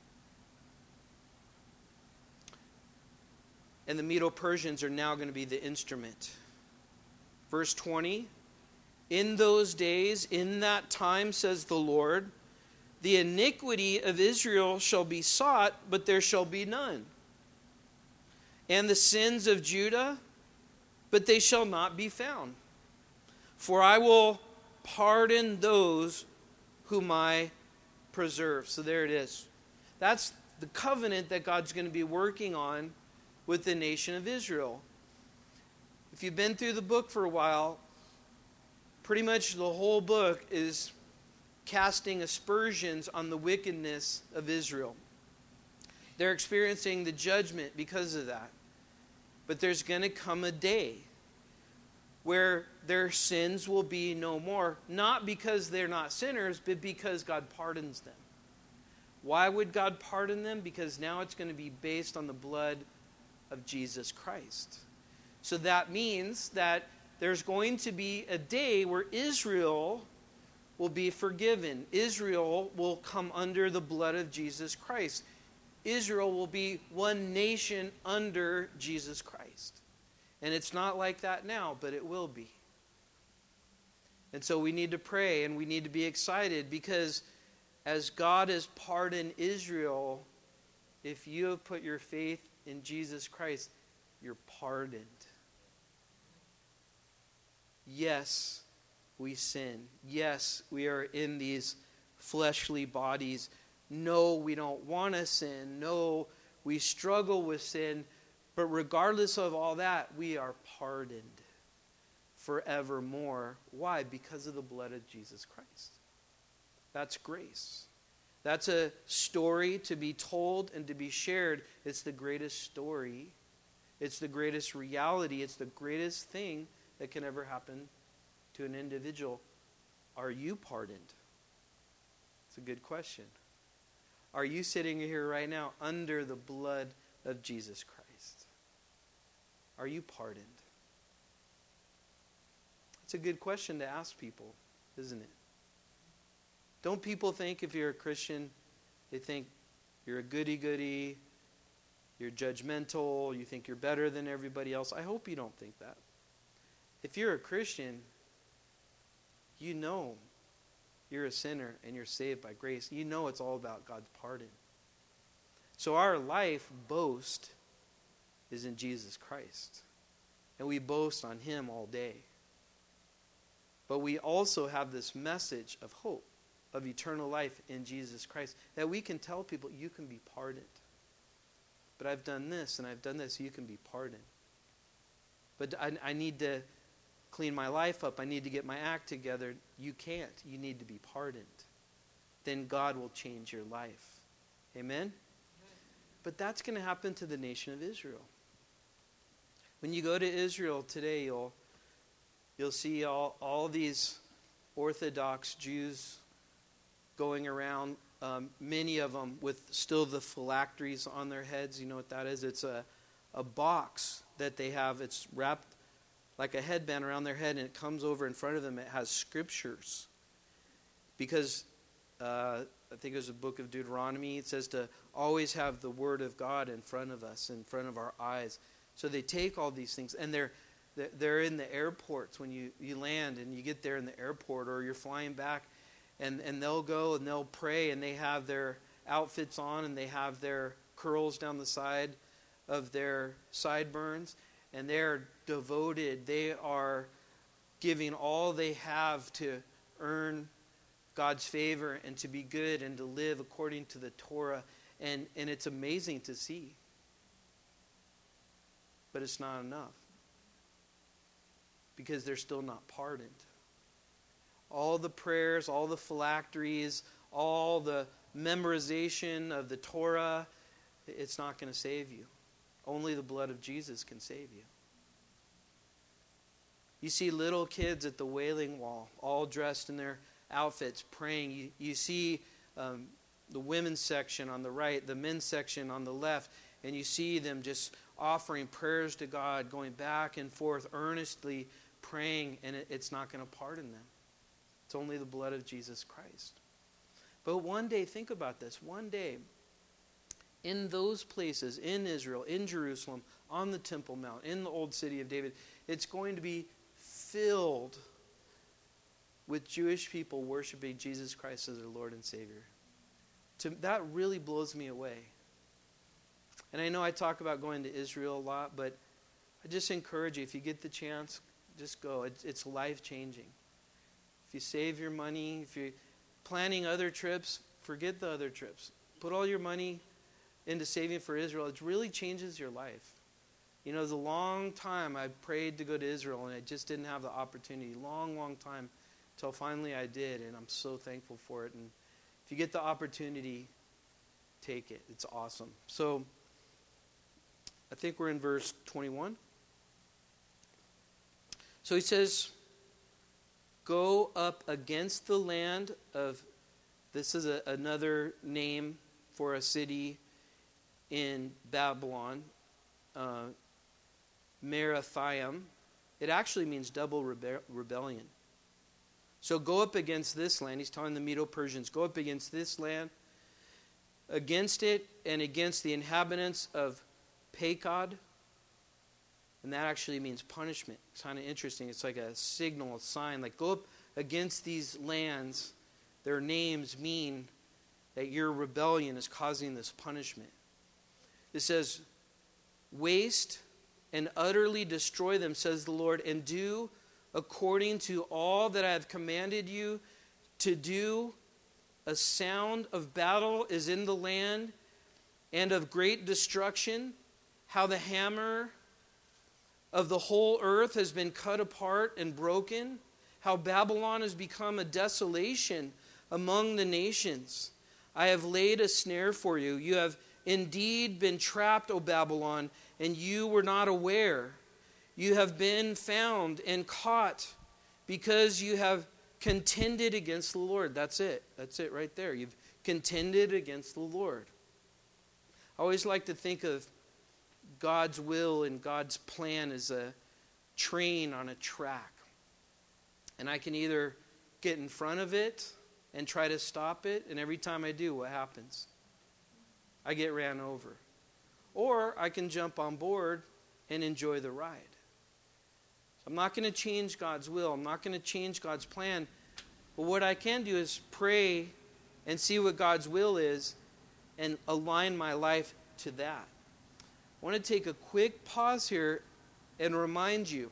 And the Medo-Persians are now going to be the instrument. Verse twenty, in those days, in that time, says the Lord, the iniquity of Israel shall be sought, but there shall be none. And the sins of Judah, but they shall not be found. For I will pardon those whom I preserve. So there it is. That's the covenant that God's going to be working on with the nation of Israel. If you've been through the book for a while, pretty much the whole book is casting aspersions on the wickedness of Israel. They're experiencing the judgment because of that. But there's going to come a day where their sins will be no more, not because they're not sinners, but because God pardons them. Why would God pardon them? Because now it's going to be based on the blood of Jesus Christ. So that means that there's going to be a day where Israel will be forgiven. Israel will come under the blood of Jesus Christ. Israel will be one nation under Jesus Christ. And it's not like that now, but it will be. And so we need to pray and we need to be excited, because as God has pardoned Israel, if you have put your faith in Jesus Christ, you're pardoned. Yes, we sin. Yes, we are in these fleshly bodies. No, we don't want to sin. No, we struggle with sin. But regardless of all that, we are pardoned forevermore. Why? Because of the blood of Jesus Christ. That's grace. That's a story to be told and to be shared. It's the greatest story It's the greatest reality. It's the greatest thing that can ever happen to an individual. Are you pardoned? It's a good question. Are you sitting here right now under the blood of Jesus Christ? Are you pardoned? It's a good question to ask people, isn't it? Don't people think if you're a Christian, they think you're a goody-goody, you're judgmental, you think you're better than everybody else? I hope you don't think that. If you're a Christian, you know you're a sinner and you're saved by grace. You know it's all about God's pardon. So our life boast is in Jesus Christ. And we boast on Him all day. But we also have this message of hope, of eternal life in Jesus Christ, that we can tell people, you can be pardoned. But I've done this and I've done this, you can be pardoned. But I, I need to clean my life up. I need to get my act together. You can't. You need to be pardoned. Then God will change your life. Amen? But that's going to happen to the nation of Israel. When you go to Israel today, you'll you'll see all, all these Orthodox Jews going around, um, many of them with still the phylacteries on their heads. You know what that is? It's a, a box that they have. It's wrapped like a headband around their head, and it comes over in front of them. It has scriptures. Because uh, I think it was the book of Deuteronomy. It says to always have the Word of God in front of us, in front of our eyes. So they take all these things, and they're they're in the airports when you, you land and you get there in the airport, or you're flying back, and, and they'll go and they'll pray, and they have their outfits on, and they have their curls down the side of their sideburns, and they're devoted. They are giving all they have to earn God's favor and to be good and to live according to the Torah. And, and it's amazing to see. But it's not enough. Because they're still not pardoned. All the prayers, all the phylacteries, all the memorization of the Torah, it's not going to save you. Only the blood of Jesus can save you. You see little kids at the Wailing Wall, all dressed in their outfits, praying. You, you see um, the women's section on the right, the men's section on the left, and you see them just offering prayers to God, going back and forth, earnestly praying, and it, it's not going to pardon them. It's only the blood of Jesus Christ. But one day, think about this, one day, in those places, in Israel, in Jerusalem, on the Temple Mount, in the old city of David, it's going to be filled with Jewish people worshiping Jesus Christ as their Lord and Savior. To, that really blows me away. And I know I talk about going to Israel a lot, but I just encourage you, if you get the chance, just go. It's, it's life-changing. If you save your money, if you're planning other trips, forget the other trips. Put all your money into saving for Israel. It really changes your life. You know, it was a long time I prayed to go to Israel, and I just didn't have the opportunity. Long, long time until finally I did, and I'm so thankful for it. And if you get the opportunity, take it. It's awesome. So I think we're in verse twenty-one. So he says, go up against the land of, this is a, another name for a city in Babylon, uh, Merathaim. It actually means double rebe- rebellion. So go up against this land. He's telling the Medo-Persians, go up against this land, against it and against the inhabitants of Pekod. And that actually means punishment. It's kind of interesting. It's like a signal, a sign. Like, go up against these lands. Their names mean that your rebellion is causing this punishment. It says, waste and utterly destroy them, says the Lord, and do according to all that I have commanded you to do. A sound of battle is in the land, and of great destruction, how the hammer of the whole earth has been cut apart and broken, how Babylon has become a desolation among the nations. I have laid a snare for you. You have indeed been trapped, O Babylon, and you were not aware. You have been found and caught because you have contended against the Lord. That's it. That's it right there. You've contended against the Lord. I always like to think of God's will and God's plan as a train on a track. And I can either get in front of it and try to stop it, and every time I do, what happens? I get ran over. Or I can jump on board and enjoy the ride. I'm not going to change God's will. I'm not going to change God's plan. But what I can do is pray and see what God's will is and align my life to that. I want to take a quick pause here and remind you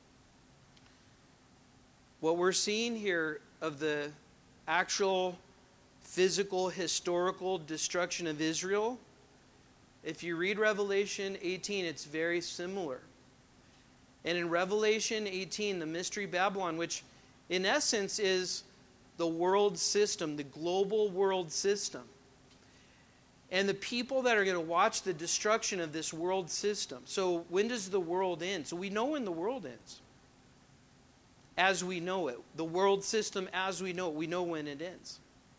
what we're seeing here of the actual physical, historical destruction of Israel. If you read Revelation eighteen, it's very similar. And in Revelation eighteen, the Mystery Babylon, which in essence is the world system, the global world system. And the people that are going to watch the destruction of this world system. So when does the world end? So we know when the world ends. As we know it. The world system as we know it. We know when it ends.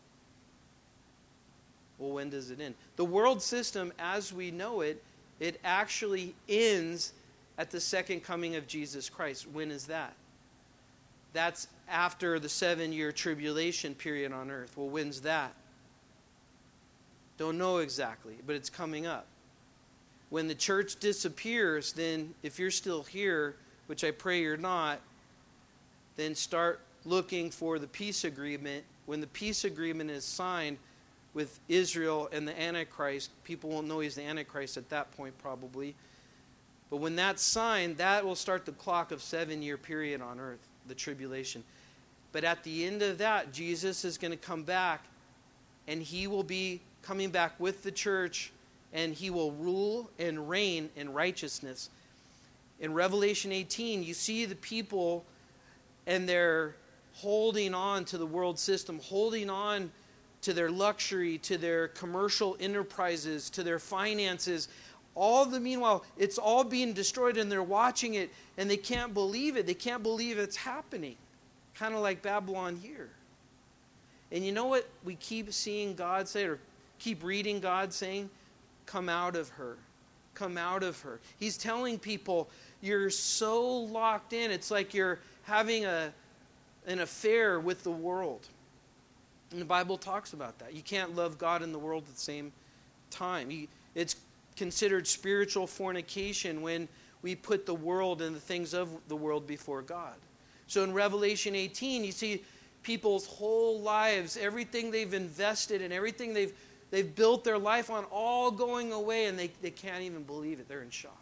Well, when does it end? The world system as we know it, it actually ends at the second coming of Jesus Christ. When is that? That's after the seven-year tribulation period on earth. Well, when's that? Don't know exactly, but it's coming up. When the church disappears, then if you're still here, which I pray you're not, then start looking for the peace agreement. When the peace agreement is signed with Israel and the Antichrist, people won't know he's the Antichrist at that point probably. But when that's signed, that will start the clock of seven-year period on earth, the tribulation. But at the end of that, Jesus is going to come back, and he will be coming back with the church, and he will rule and reign in righteousness. In Revelation eighteen, you see the people, and they're holding on to the world system, holding on to their luxury, to their commercial enterprises, to their finances. All the meanwhile, it's all being destroyed, and they're watching it, and they can't believe it. They can't believe it's happening. Kind of like Babylon here. And you know what we keep seeing God say, or keep reading God saying? Come out of her. Come out of her. He's telling people, you're so locked in. It's like you're having a, an affair with the world. And the Bible talks about that. You can't love God and the world at the same time. You, it's considered spiritual fornication when we put the world and the things of the world before God. So in Revelation eighteen, you see people's whole lives, everything they've invested in, everything they've they've built their life on, all going away, and they, they can't even believe it. They're in shock.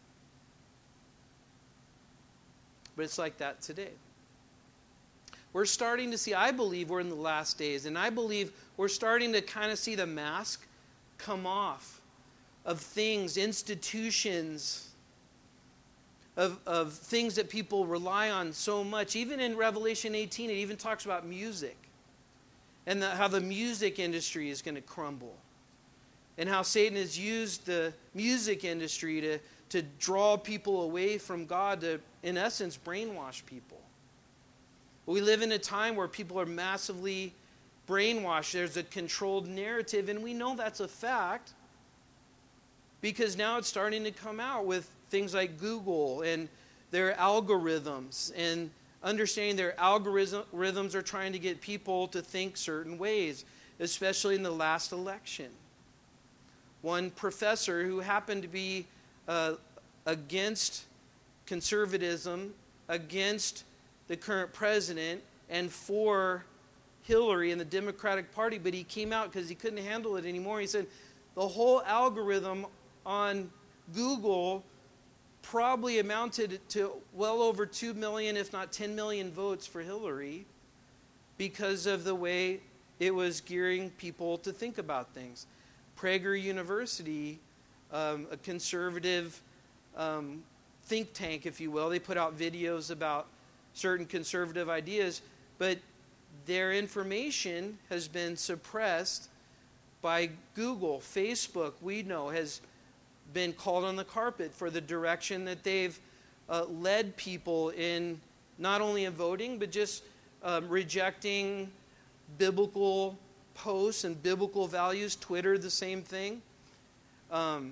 But it's like that today. We're starting to see, I believe we're in the last days, and I believe we're starting to kind of see the mask come off of things, institutions, of, of things that people rely on so much. Even in Revelation eighteen, it even talks about music. And the, how the music industry is going to crumble. And how Satan has used the music industry to, to draw people away from God, to, in essence, brainwash people. We live in a time where people are massively brainwashed. There's a controlled narrative, and we know that's a fact because now it's starting to come out with things like Google and their algorithms, and understanding their algorithms are trying to get people to think certain ways, especially in the last election. One professor who happened to be uh, against conservatism, against the current president, and for Hillary and the Democratic Party, but he came out because he couldn't handle it anymore. He said the whole algorithm on Google probably amounted to well over two million, if not ten million votes for Hillary because of the way it was gearing people to think about things. Prager University, um, a conservative um, think tank, if you will, they put out videos about certain conservative ideas, but their information has been suppressed by Google. Facebook, we know, has been called on the carpet for the direction that they've uh, led people in, not only in voting, but just um, rejecting biblical posts and biblical values. Twitter, the same thing. Um,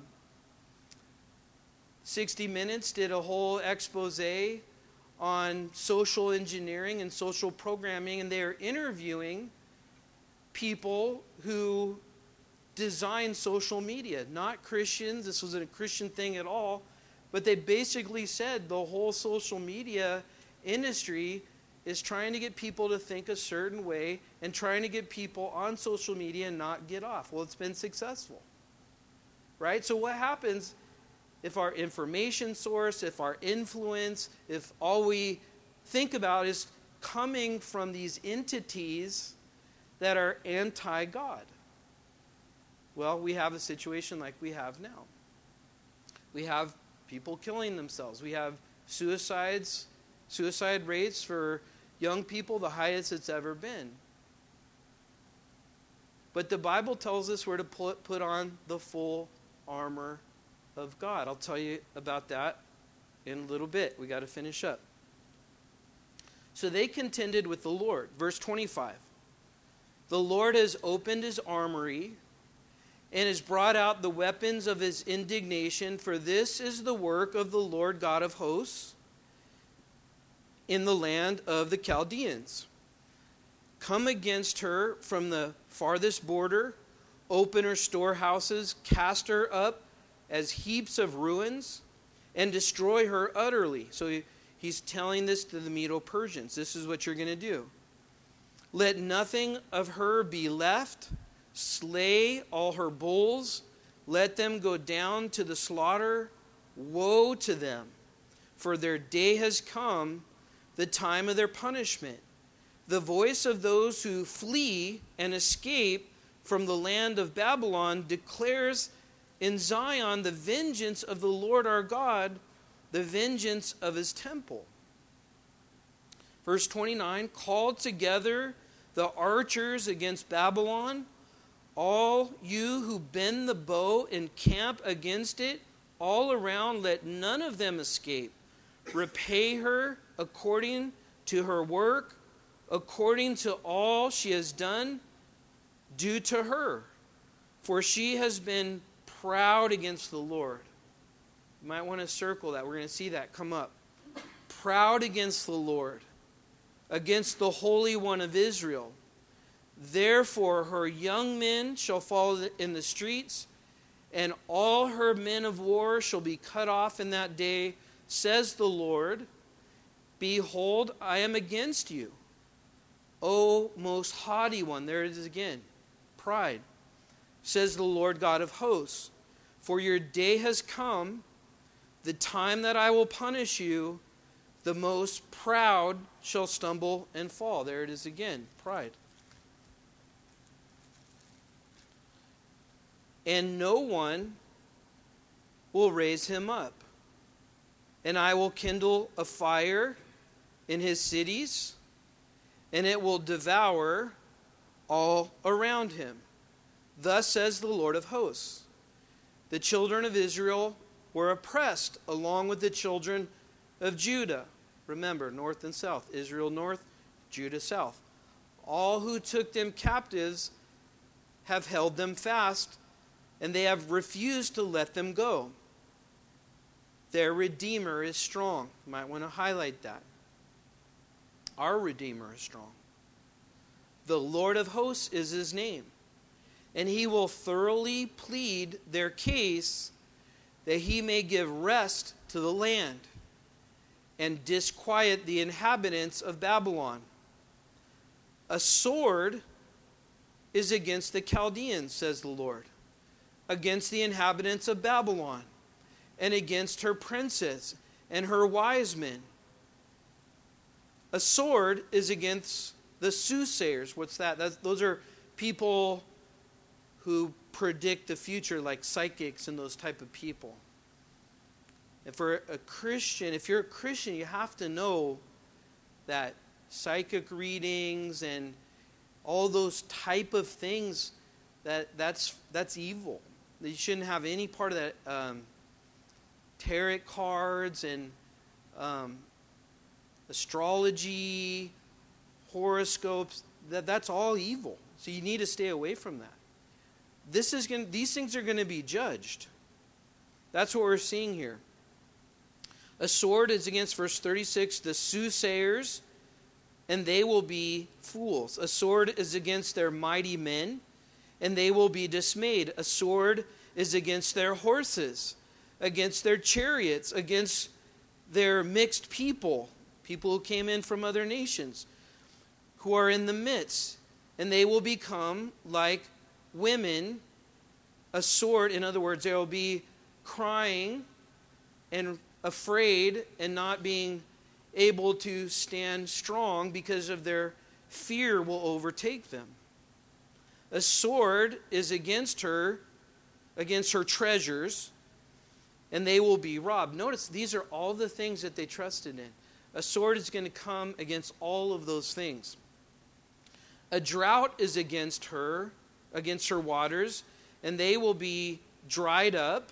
sixty minutes did a whole expose on social engineering and social programming, and they are interviewing people who design social media, not Christians. This wasn't a Christian thing at all, but they basically said the whole social media industry is trying to get people to think a certain way and trying to get people on social media and not get off. Well, it's been successful, right? So what happens if our information source, if our influence, if all we think about is coming from these entities that are anti-God? Well, we have a situation like we have now. We have people killing themselves. We have suicides, suicide rates for young people, the highest it's ever been. But the Bible tells us we're to put, put on the full armor of God. I'll tell you about that in a little bit. We got to finish up. So they contended with the Lord. Verse twenty-five. The Lord has opened his armory and has brought out the weapons of his indignation, for this is the work of the Lord God of hosts in the land of the Chaldeans. Come against her from the farthest border, open her storehouses, cast her up as heaps of ruins, and destroy her utterly. So he, he's telling this to the Medo-Persians. This is what you're going to do. Let nothing of her be left. Slay all her bulls. Let them go down to the slaughter. Woe to them, for their day has come, the time of their punishment. The voice of those who flee and escape from the land of Babylon declares in Zion the vengeance of the Lord our God, the vengeance of his temple. Verse twenty-nine, call together the archers against Babylon, all you who bend the bow and camp against it, all around, let none of them escape. Repay her according to her work, according to all she has done, do to her. For she has been proud against the Lord. You might want to circle that. We're going to see that come up. Proud against the Lord, against the Holy One of Israel. Therefore her young men shall fall in the streets, and all her men of war shall be cut off in that day, says the Lord. Behold, I am against you, O most haughty one. There it is again. Pride. Says the Lord God of hosts. For your day has come, the time that I will punish you. The most proud shall stumble and fall. There it is again. Pride. And no one will raise him up. And I will kindle a fire in his cities, and it will devour all around him. Thus says the Lord of hosts. The children of Israel were oppressed along with the children of Judah. Remember, north and south. Israel north, Judah south. All who took them captives have held them fast, and they have refused to let them go. Their Redeemer is strong. You might want to highlight that. Our Redeemer is strong. The Lord of hosts is his name. And he will thoroughly plead their case, that he may give rest to the land and disquiet the inhabitants of Babylon. A sword is against the Chaldeans, says the Lord, against the inhabitants of Babylon, and against her princes and her wise men. A sword is against the soothsayers. What's that? That's, those are people who predict the future, like psychics and those type of people. And for a Christian, if you're a Christian, you have to know that psychic readings and all those type of things that that's that's evil. You shouldn't have any part of that um, tarot cards and um, astrology, horoscopes. That that's all evil. So you need to stay away from that. This is going. These things are going to be judged. That's what we're seeing here. A sword is against, verse thirty-six, the soothsayers, and they will be fools. A sword is against their mighty men, and they will be dismayed. A sword is against their horses, against their chariots, against their mixed people, people who came in from other nations, who are in the midst, and they will become like women. A sword, in other words, there will be crying and afraid and not being able to stand strong because of their fear will overtake them. A sword is against her, against her treasures, and they will be robbed. Notice these are all the things that they trusted in. A sword is going to come against all of those things. A drought is against her, against her waters, and they will be dried up,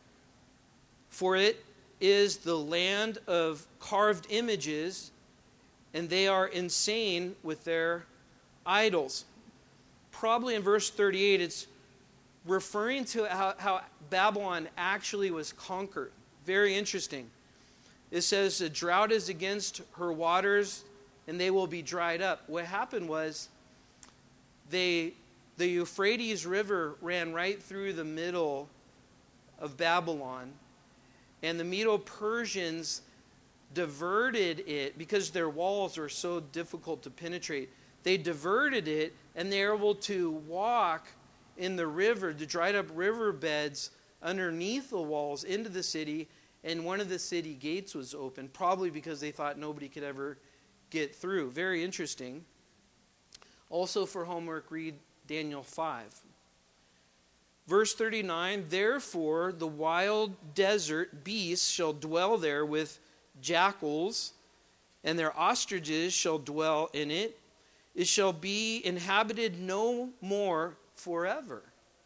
for it is the land of carved images, and they are insane with their idols. Probably in verse thirty-eight, it's referring to how, how Babylon actually was conquered. Very interesting. It says, a drought is against her waters, and they will be dried up. What happened was, they, the Euphrates River ran right through the middle of Babylon, and the Medo-Persians diverted it because their walls were so difficult to penetrate. They diverted it, and they were able to walk in the river, the dried up riverbeds underneath the walls into the city, and one of the city gates was open, probably because they thought nobody could ever get through. Very interesting. Also for homework, read Daniel five. Verse thirty-nine, therefore the wild desert beasts shall dwell there with jackals, and their ostriches shall dwell in it. It shall be inhabited no more forever,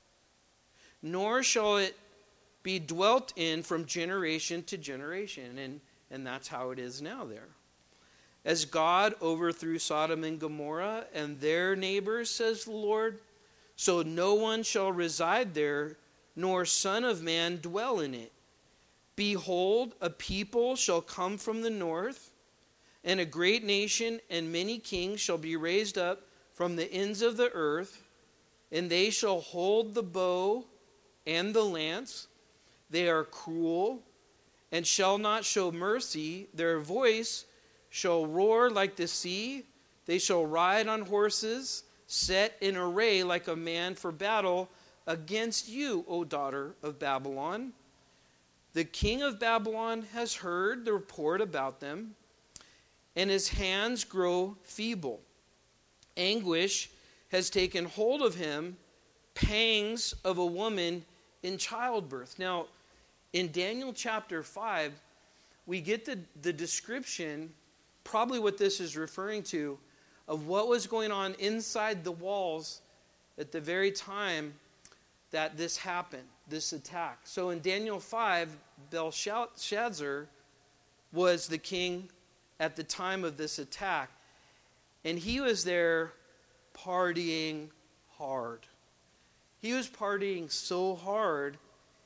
nor shall it be dwelt in from generation to generation. And, and that's how it is now there. As God overthrew Sodom and Gomorrah and their neighbors, says the Lord, so no one shall reside there, nor son of man dwell in it. Behold, a people shall come from the north, and a great nation and many kings shall be raised up from the ends of the earth, and they shall hold the bow and the lance. They are cruel, and shall not show mercy. Their voice shall roar like the sea. They shall ride on horses, set in array like a man for battle against you, O daughter of Babylon. The king of Babylon has heard the report about them, and his hands grow feeble. Anguish has taken hold of him, pangs of a woman in childbirth. Now, in Daniel chapter five, we get the, the description, probably what this is referring to, of what was going on inside the walls at the very time that this happened, this attack. So in Daniel five, Belshazzar was the king at the time of this attack, and he was there partying hard. He was partying so hard,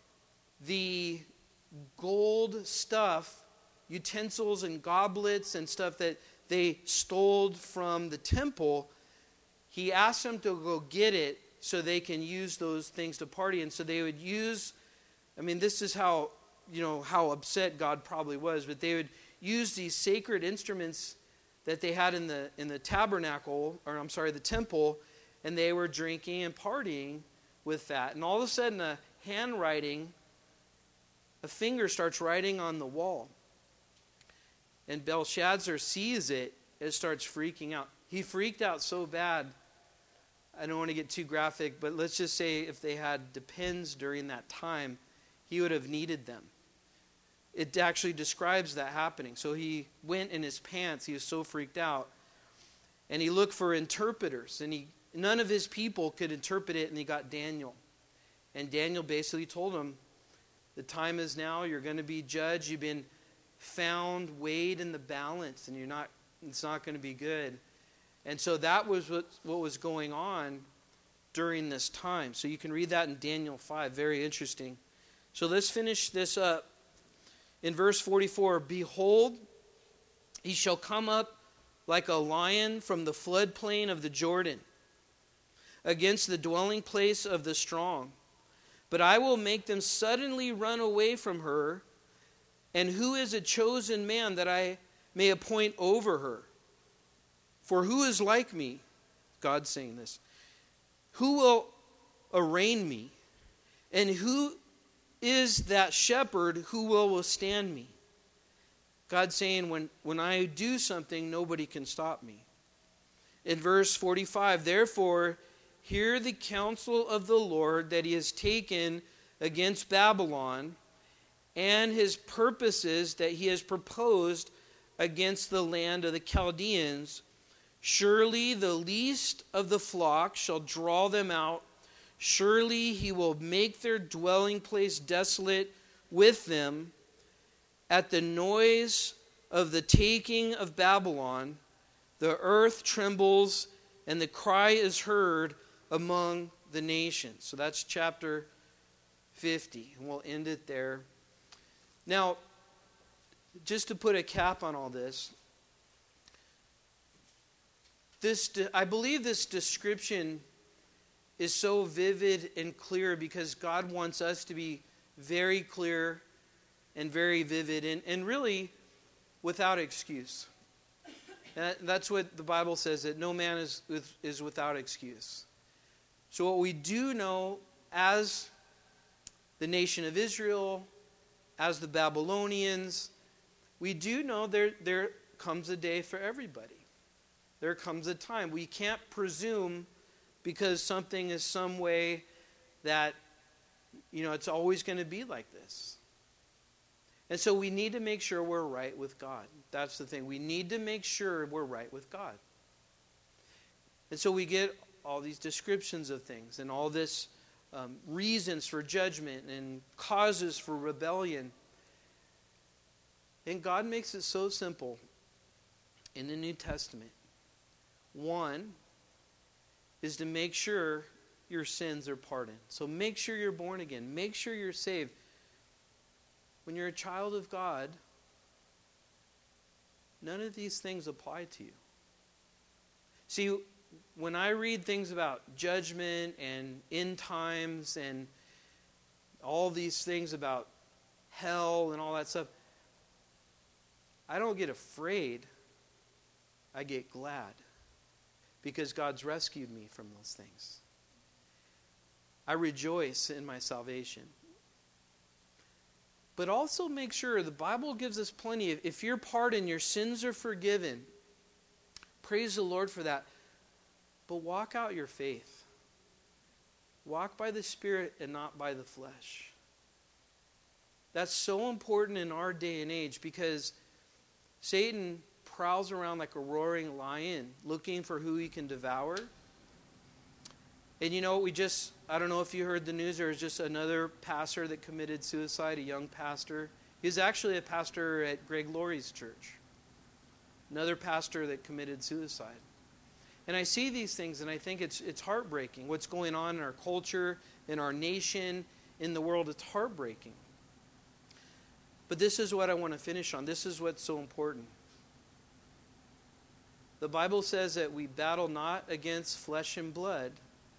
the gold stuff, utensils and goblets and stuff that they stole from the temple, he asked them to go get it so they can use those things to party. And so they would use, I mean, this is how, you know, how upset God probably was, but they would use these sacred instruments that they had in the in the tabernacle, or I'm sorry, the temple, and they were drinking and partying with that. And all of a sudden, a handwriting, a finger starts writing on the wall. And Belshazzar sees it and starts freaking out. He freaked out so bad, I don't want to get too graphic, but let's just say if they had depends during that time, he would have needed them. It actually describes that happening. So he went in his pants. He was so freaked out. And he looked for interpreters. And he none of his people could interpret it, and he got Daniel. And Daniel basically told him, the time is now, you're going to be judged, you've been found, weighed in the balance, and you're not, it's not going to be good. And so that was what, what was going on during this time. So you can read that in Daniel five, very interesting. So let's finish this up. In verse forty-four, behold, he shall come up like a lion from the floodplain of the Jordan, against the dwelling place of the strong. But I will make them suddenly run away from her. And who is a chosen man that I may appoint over her? For who is like me? God's saying this. Who will arraign me? And who is that shepherd who will withstand me? God's saying, when, when I do something, nobody can stop me. In verse forty-five, therefore, hear the counsel of the Lord that he has taken against Babylon, and his purposes that he has proposed against the land of the Chaldeans. Surely the least of the flock shall draw them out. Surely he will make their dwelling place desolate with them. At the noise of the taking of Babylon, the earth trembles, and the cry is heard among the nations. So that's chapter fifty, and we'll end it there. Now, just to put a cap on all this, this I believe this description is so vivid and clear because God wants us to be very clear and very vivid and, and really without excuse. And that's what the Bible says, that no man is, is without excuse. So what we do know as the nation of Israel, as the Babylonians, we do know there, there comes a day for everybody. There comes a time. We can't presume because something is some way that, you know, it's always going to be like this. And so we need to make sure we're right with God. That's the thing. We need to make sure we're right with God. And so we get all these descriptions of things and all this um, reasons for judgment and causes for rebellion. And God makes it so simple in the New Testament. One is to make sure your sins are pardoned. So make sure you're born again. Make sure you're saved. When you're a child of God, none of these things apply to you. See, when I read things about judgment and end times and all these things about hell and all that stuff, I don't get afraid. I get glad because God's rescued me from those things. I rejoice in my salvation. But also make sure, the Bible gives us plenty of, if you're pardoned, your sins are forgiven. Praise the Lord for that. But walk out your faith. Walk by the Spirit and not by the flesh. That's so important in our day and age because Satan prowls around like a roaring lion looking for who he can devour. And you know, we just, I don't know if you heard the news, there was just another pastor that committed suicide, a young pastor. He was actually a pastor at Greg Laurie's church. Another pastor that committed suicide. And I see these things and I think it's it's heartbreaking. What's going on in our culture, in our nation, in the world, it's heartbreaking. But this is what I want to finish on. This is what's so important. The Bible says that we battle not against flesh and blood,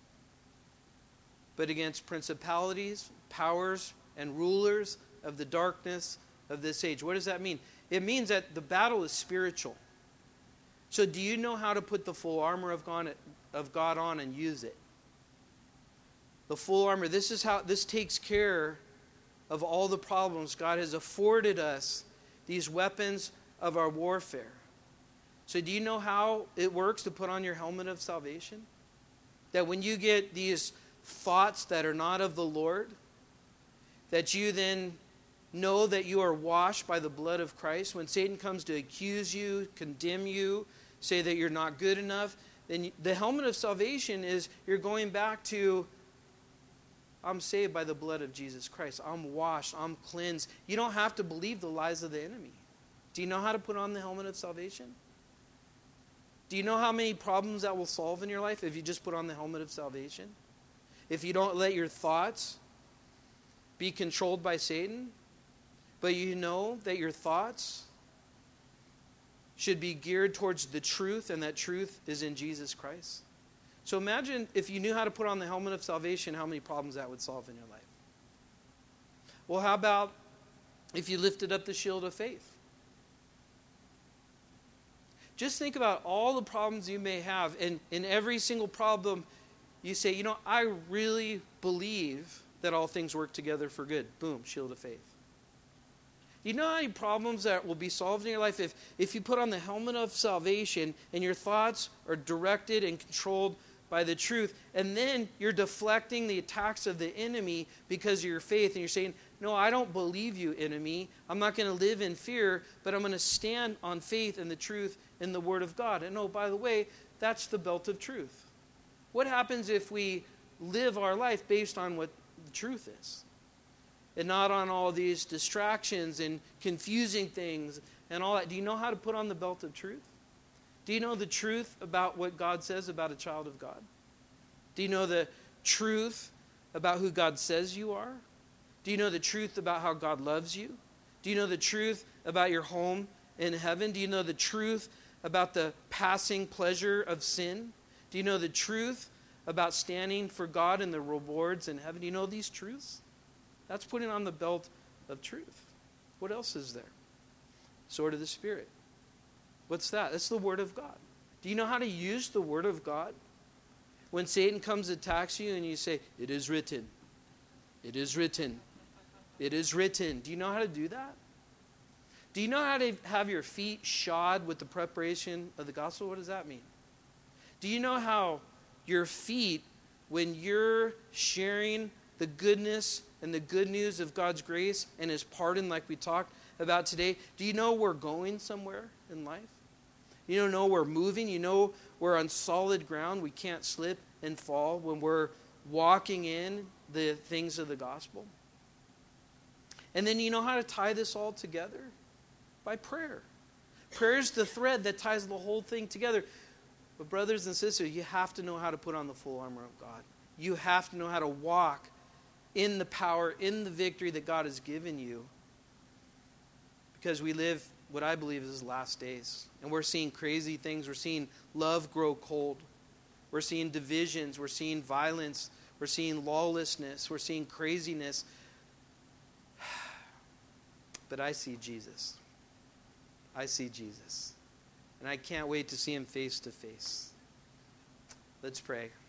but against principalities, powers, and rulers of the darkness of this age. What does that mean? It means that the battle is spiritual. So do you know how to put the full armor of God, of God on and use it? The full armor. This is how this takes care of all the problems. God has afforded us these weapons of our warfare. So do you know how it works to put on your helmet of salvation? That when you get these thoughts that are not of the Lord, that you then know that you are washed by the blood of Christ. When Satan comes to accuse you, condemn you, say that you're not good enough, then the helmet of salvation is you're going back to, I'm saved by the blood of Jesus Christ. I'm washed. I'm cleansed. You don't have to believe the lies of the enemy. Do you know how to put on the helmet of salvation? Do you know how many problems that will solve in your life if you just put on the helmet of salvation? If you don't let your thoughts be controlled by Satan, but you know that your thoughts should be geared towards the truth, and that truth is in Jesus Christ. So imagine if you knew how to put on the helmet of salvation, how many problems that would solve in your life. Well, how about if you lifted up the shield of faith? Just think about all the problems you may have, and in every single problem, you say, you know, I really believe that all things work together for good. Boom, shield of faith. You know how many problems that will be solved in your life if, if you put on the helmet of salvation and your thoughts are directed and controlled by the truth, and then you're deflecting the attacks of the enemy because of your faith, and you're saying, no, I don't believe you, enemy. I'm not going to live in fear, but I'm going to stand on faith and the truth in the Word of God. And oh, by the way, that's the belt of truth. What happens if we live our life based on what the truth is? And not on all these distractions and confusing things and all that. Do you know how to put on the belt of truth? Do you know the truth about what God says about a child of God? Do you know the truth about who God says you are? Do you know the truth about how God loves you? Do you know the truth about your home in heaven? Do you know the truth about the passing pleasure of sin? Do you know the truth about standing for God and the rewards in heaven? Do you know these truths? That's putting on the belt of truth. What else is there? Sword of the Spirit. What's that? That's the Word of God. Do you know how to use the Word of God? When Satan comes and attacks you and you say, it is written. It is written. It is written. Do you know how to do that? Do you know how to have your feet shod with the preparation of the gospel? What does that mean? Do you know how your feet, when you're sharing the goodness and the good news of God's grace and His pardon like we talked about today, do you know we're going somewhere in life? You don't know we're moving. You know we're on solid ground. We can't slip and fall when we're walking in the things of the gospel. And then you know how to tie this all together? By prayer. Prayer is the thread that ties the whole thing together. But brothers and sisters, you have to know how to put on the full armor of God. You have to know how to walk in the power, in the victory that God has given you. Because we live what I believe is last days. And we're seeing crazy things. We're seeing love grow cold. We're seeing divisions. We're seeing violence. We're seeing lawlessness. We're seeing craziness. But I see Jesus. I see Jesus. And I can't wait to see Him face to face. Let's pray.